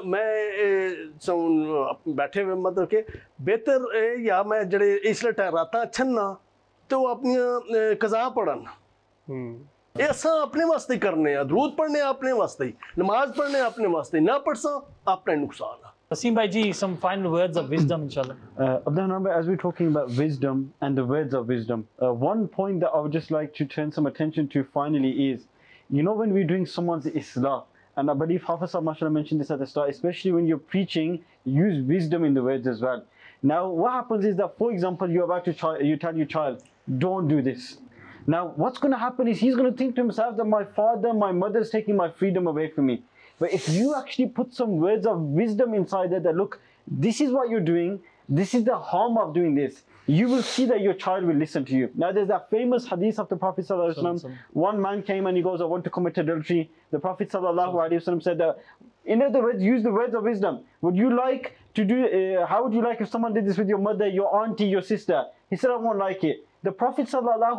Speaker 5: मैं बैठे हुए मतलब कि बेहतर या मैं जड़े इसलिए रात अच्छन ना तो अपनी कज़ा पढ़न, ये असा अपने वास्ते करने दरूद पढ़ने अपने वास्ते, नमाज पढ़ने अपने वास्ते, ना पढ़ सा अपने नुकसान.
Speaker 2: Wasim Bhaiji, some final words of wisdom, inshallah.
Speaker 3: Uh, Abdul Rahman, as we're talking about wisdom and the words of wisdom, uh, one point that I would just like to turn some attention to finally is, you know, when we're doing someone's islah, and I believe Hafiz Sahib mashallah mentioned this at the start, especially when you're preaching, use wisdom in the words as well. Now, what happens is that, for example, you're about to try, you tell your child, don't do this. Now, what's going to happen is he's going to think to himself that my father, my mother is taking my freedom away from me. But if you actually put some words of wisdom inside there that, look, this is what you're doing, this is the harm of doing this, you will see that your child will listen to you. Now there's that famous hadith of the Prophet ﷺ. One man came and he goes, I want to commit adultery. The Prophet ﷺ said that, in other words, use the words of wisdom. Would you like to do, uh, how would you like if someone did this with your mother, your auntie, your sister? He said, I won't like it. The Prophet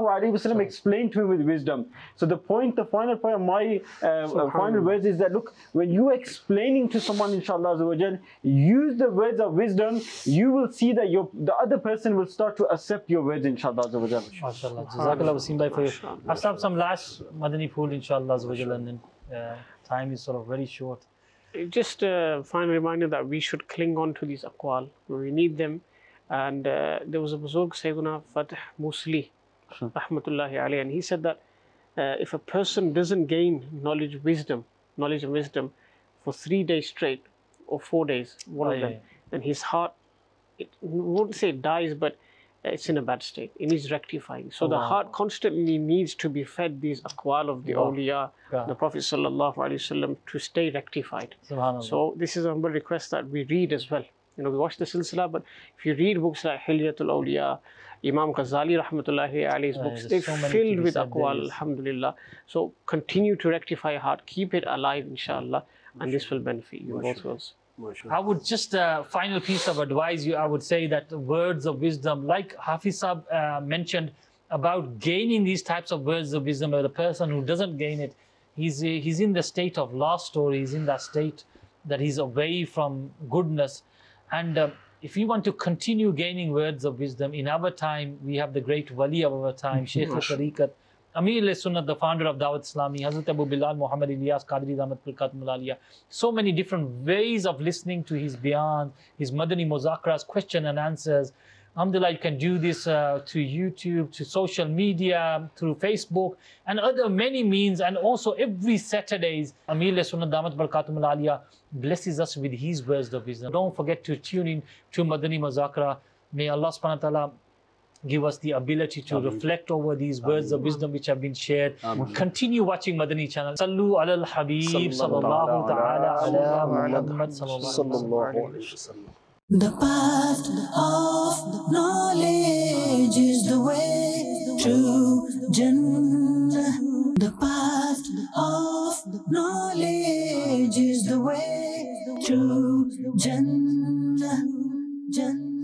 Speaker 3: ﷺ explained to him with wisdom. So the point, the final point of my uh, final words is that, look, when you are explaining to someone, inshallah, use the words of wisdom, you will see that your, the other person will start to accept your words, inshallah.
Speaker 2: MashaAllah. Jazakallah Wasim Bhai for you. I've some, some last Madani pool, inshallah, and then uh, time is sort of very short.
Speaker 4: Just a final reminder that we should cling on to these aqwal. We need them. And uh, there was a Buzurg, Sayyiduna Fatih Musli, rahmatullahi alayhi, and he said that uh, if a person doesn't gain knowledge, wisdom, knowledge and wisdom for three days straight, or four days, one
Speaker 2: oh,
Speaker 4: of them,
Speaker 2: yeah.
Speaker 4: then his heart, it won't say it dies, but it's in a bad state. It needs rectifying. So
Speaker 2: oh,
Speaker 4: the
Speaker 2: wow.
Speaker 4: heart constantly needs to be fed these aqwal of the wow. awliya, yeah. the Prophet sallallahu alaihi wasallam, to stay rectified. So this is a humble request that we read as well. You know, we watch the silsila, but if you read books like Hilyatul Awliya, Imam Ghazali rahmatullahi alayhi's books,
Speaker 2: uh,
Speaker 4: they're
Speaker 2: so
Speaker 4: filled with aqwal, alhamdulillah. So continue to rectify your heart, keep it alive, inshallah, and this will benefit you in both worlds.
Speaker 2: I would just, uh, final piece of advice, you, I would say that the words of wisdom, like Hafiz Sahib uh, mentioned about gaining these types of words of wisdom, or the person who doesn't gain it, he's, he's in the state of lost, or he's in that state that he's away from goodness. And uh, if you want to continue gaining words of wisdom, in our time, we have the great wali of our time, Shaykh al-Tariqat, Amir al-Sunnat, the founder of Dawat Islami, Hazrat Abu Bilal Muhammad Ilyas Qadri Damat Birkat Mulaliya. So many different ways of listening to his bayan, his Madani Muzakras, question and answers. Alhamdulillah, you can do this uh, to YouTube, to social media, through Facebook, and other many means. And also every Saturdays, Amir al-Sunnat Damat Birkat Mulaliya blesses us with his words of wisdom. Don't forget to tune in to Madani Muzakra. May Allah subhanahu wa ta'ala give us the ability to Ameen. reflect over these words Ameen. of wisdom which have been shared. Ameen. Continue watching Madani channel. Sallu ala al-Habib sallallahu ta'ala ala Muhammad sallallahu alayhi wa sallam.
Speaker 1: The path of knowledge is the way to Jannah. The path of knowledge is the way to Jannah. Jannah.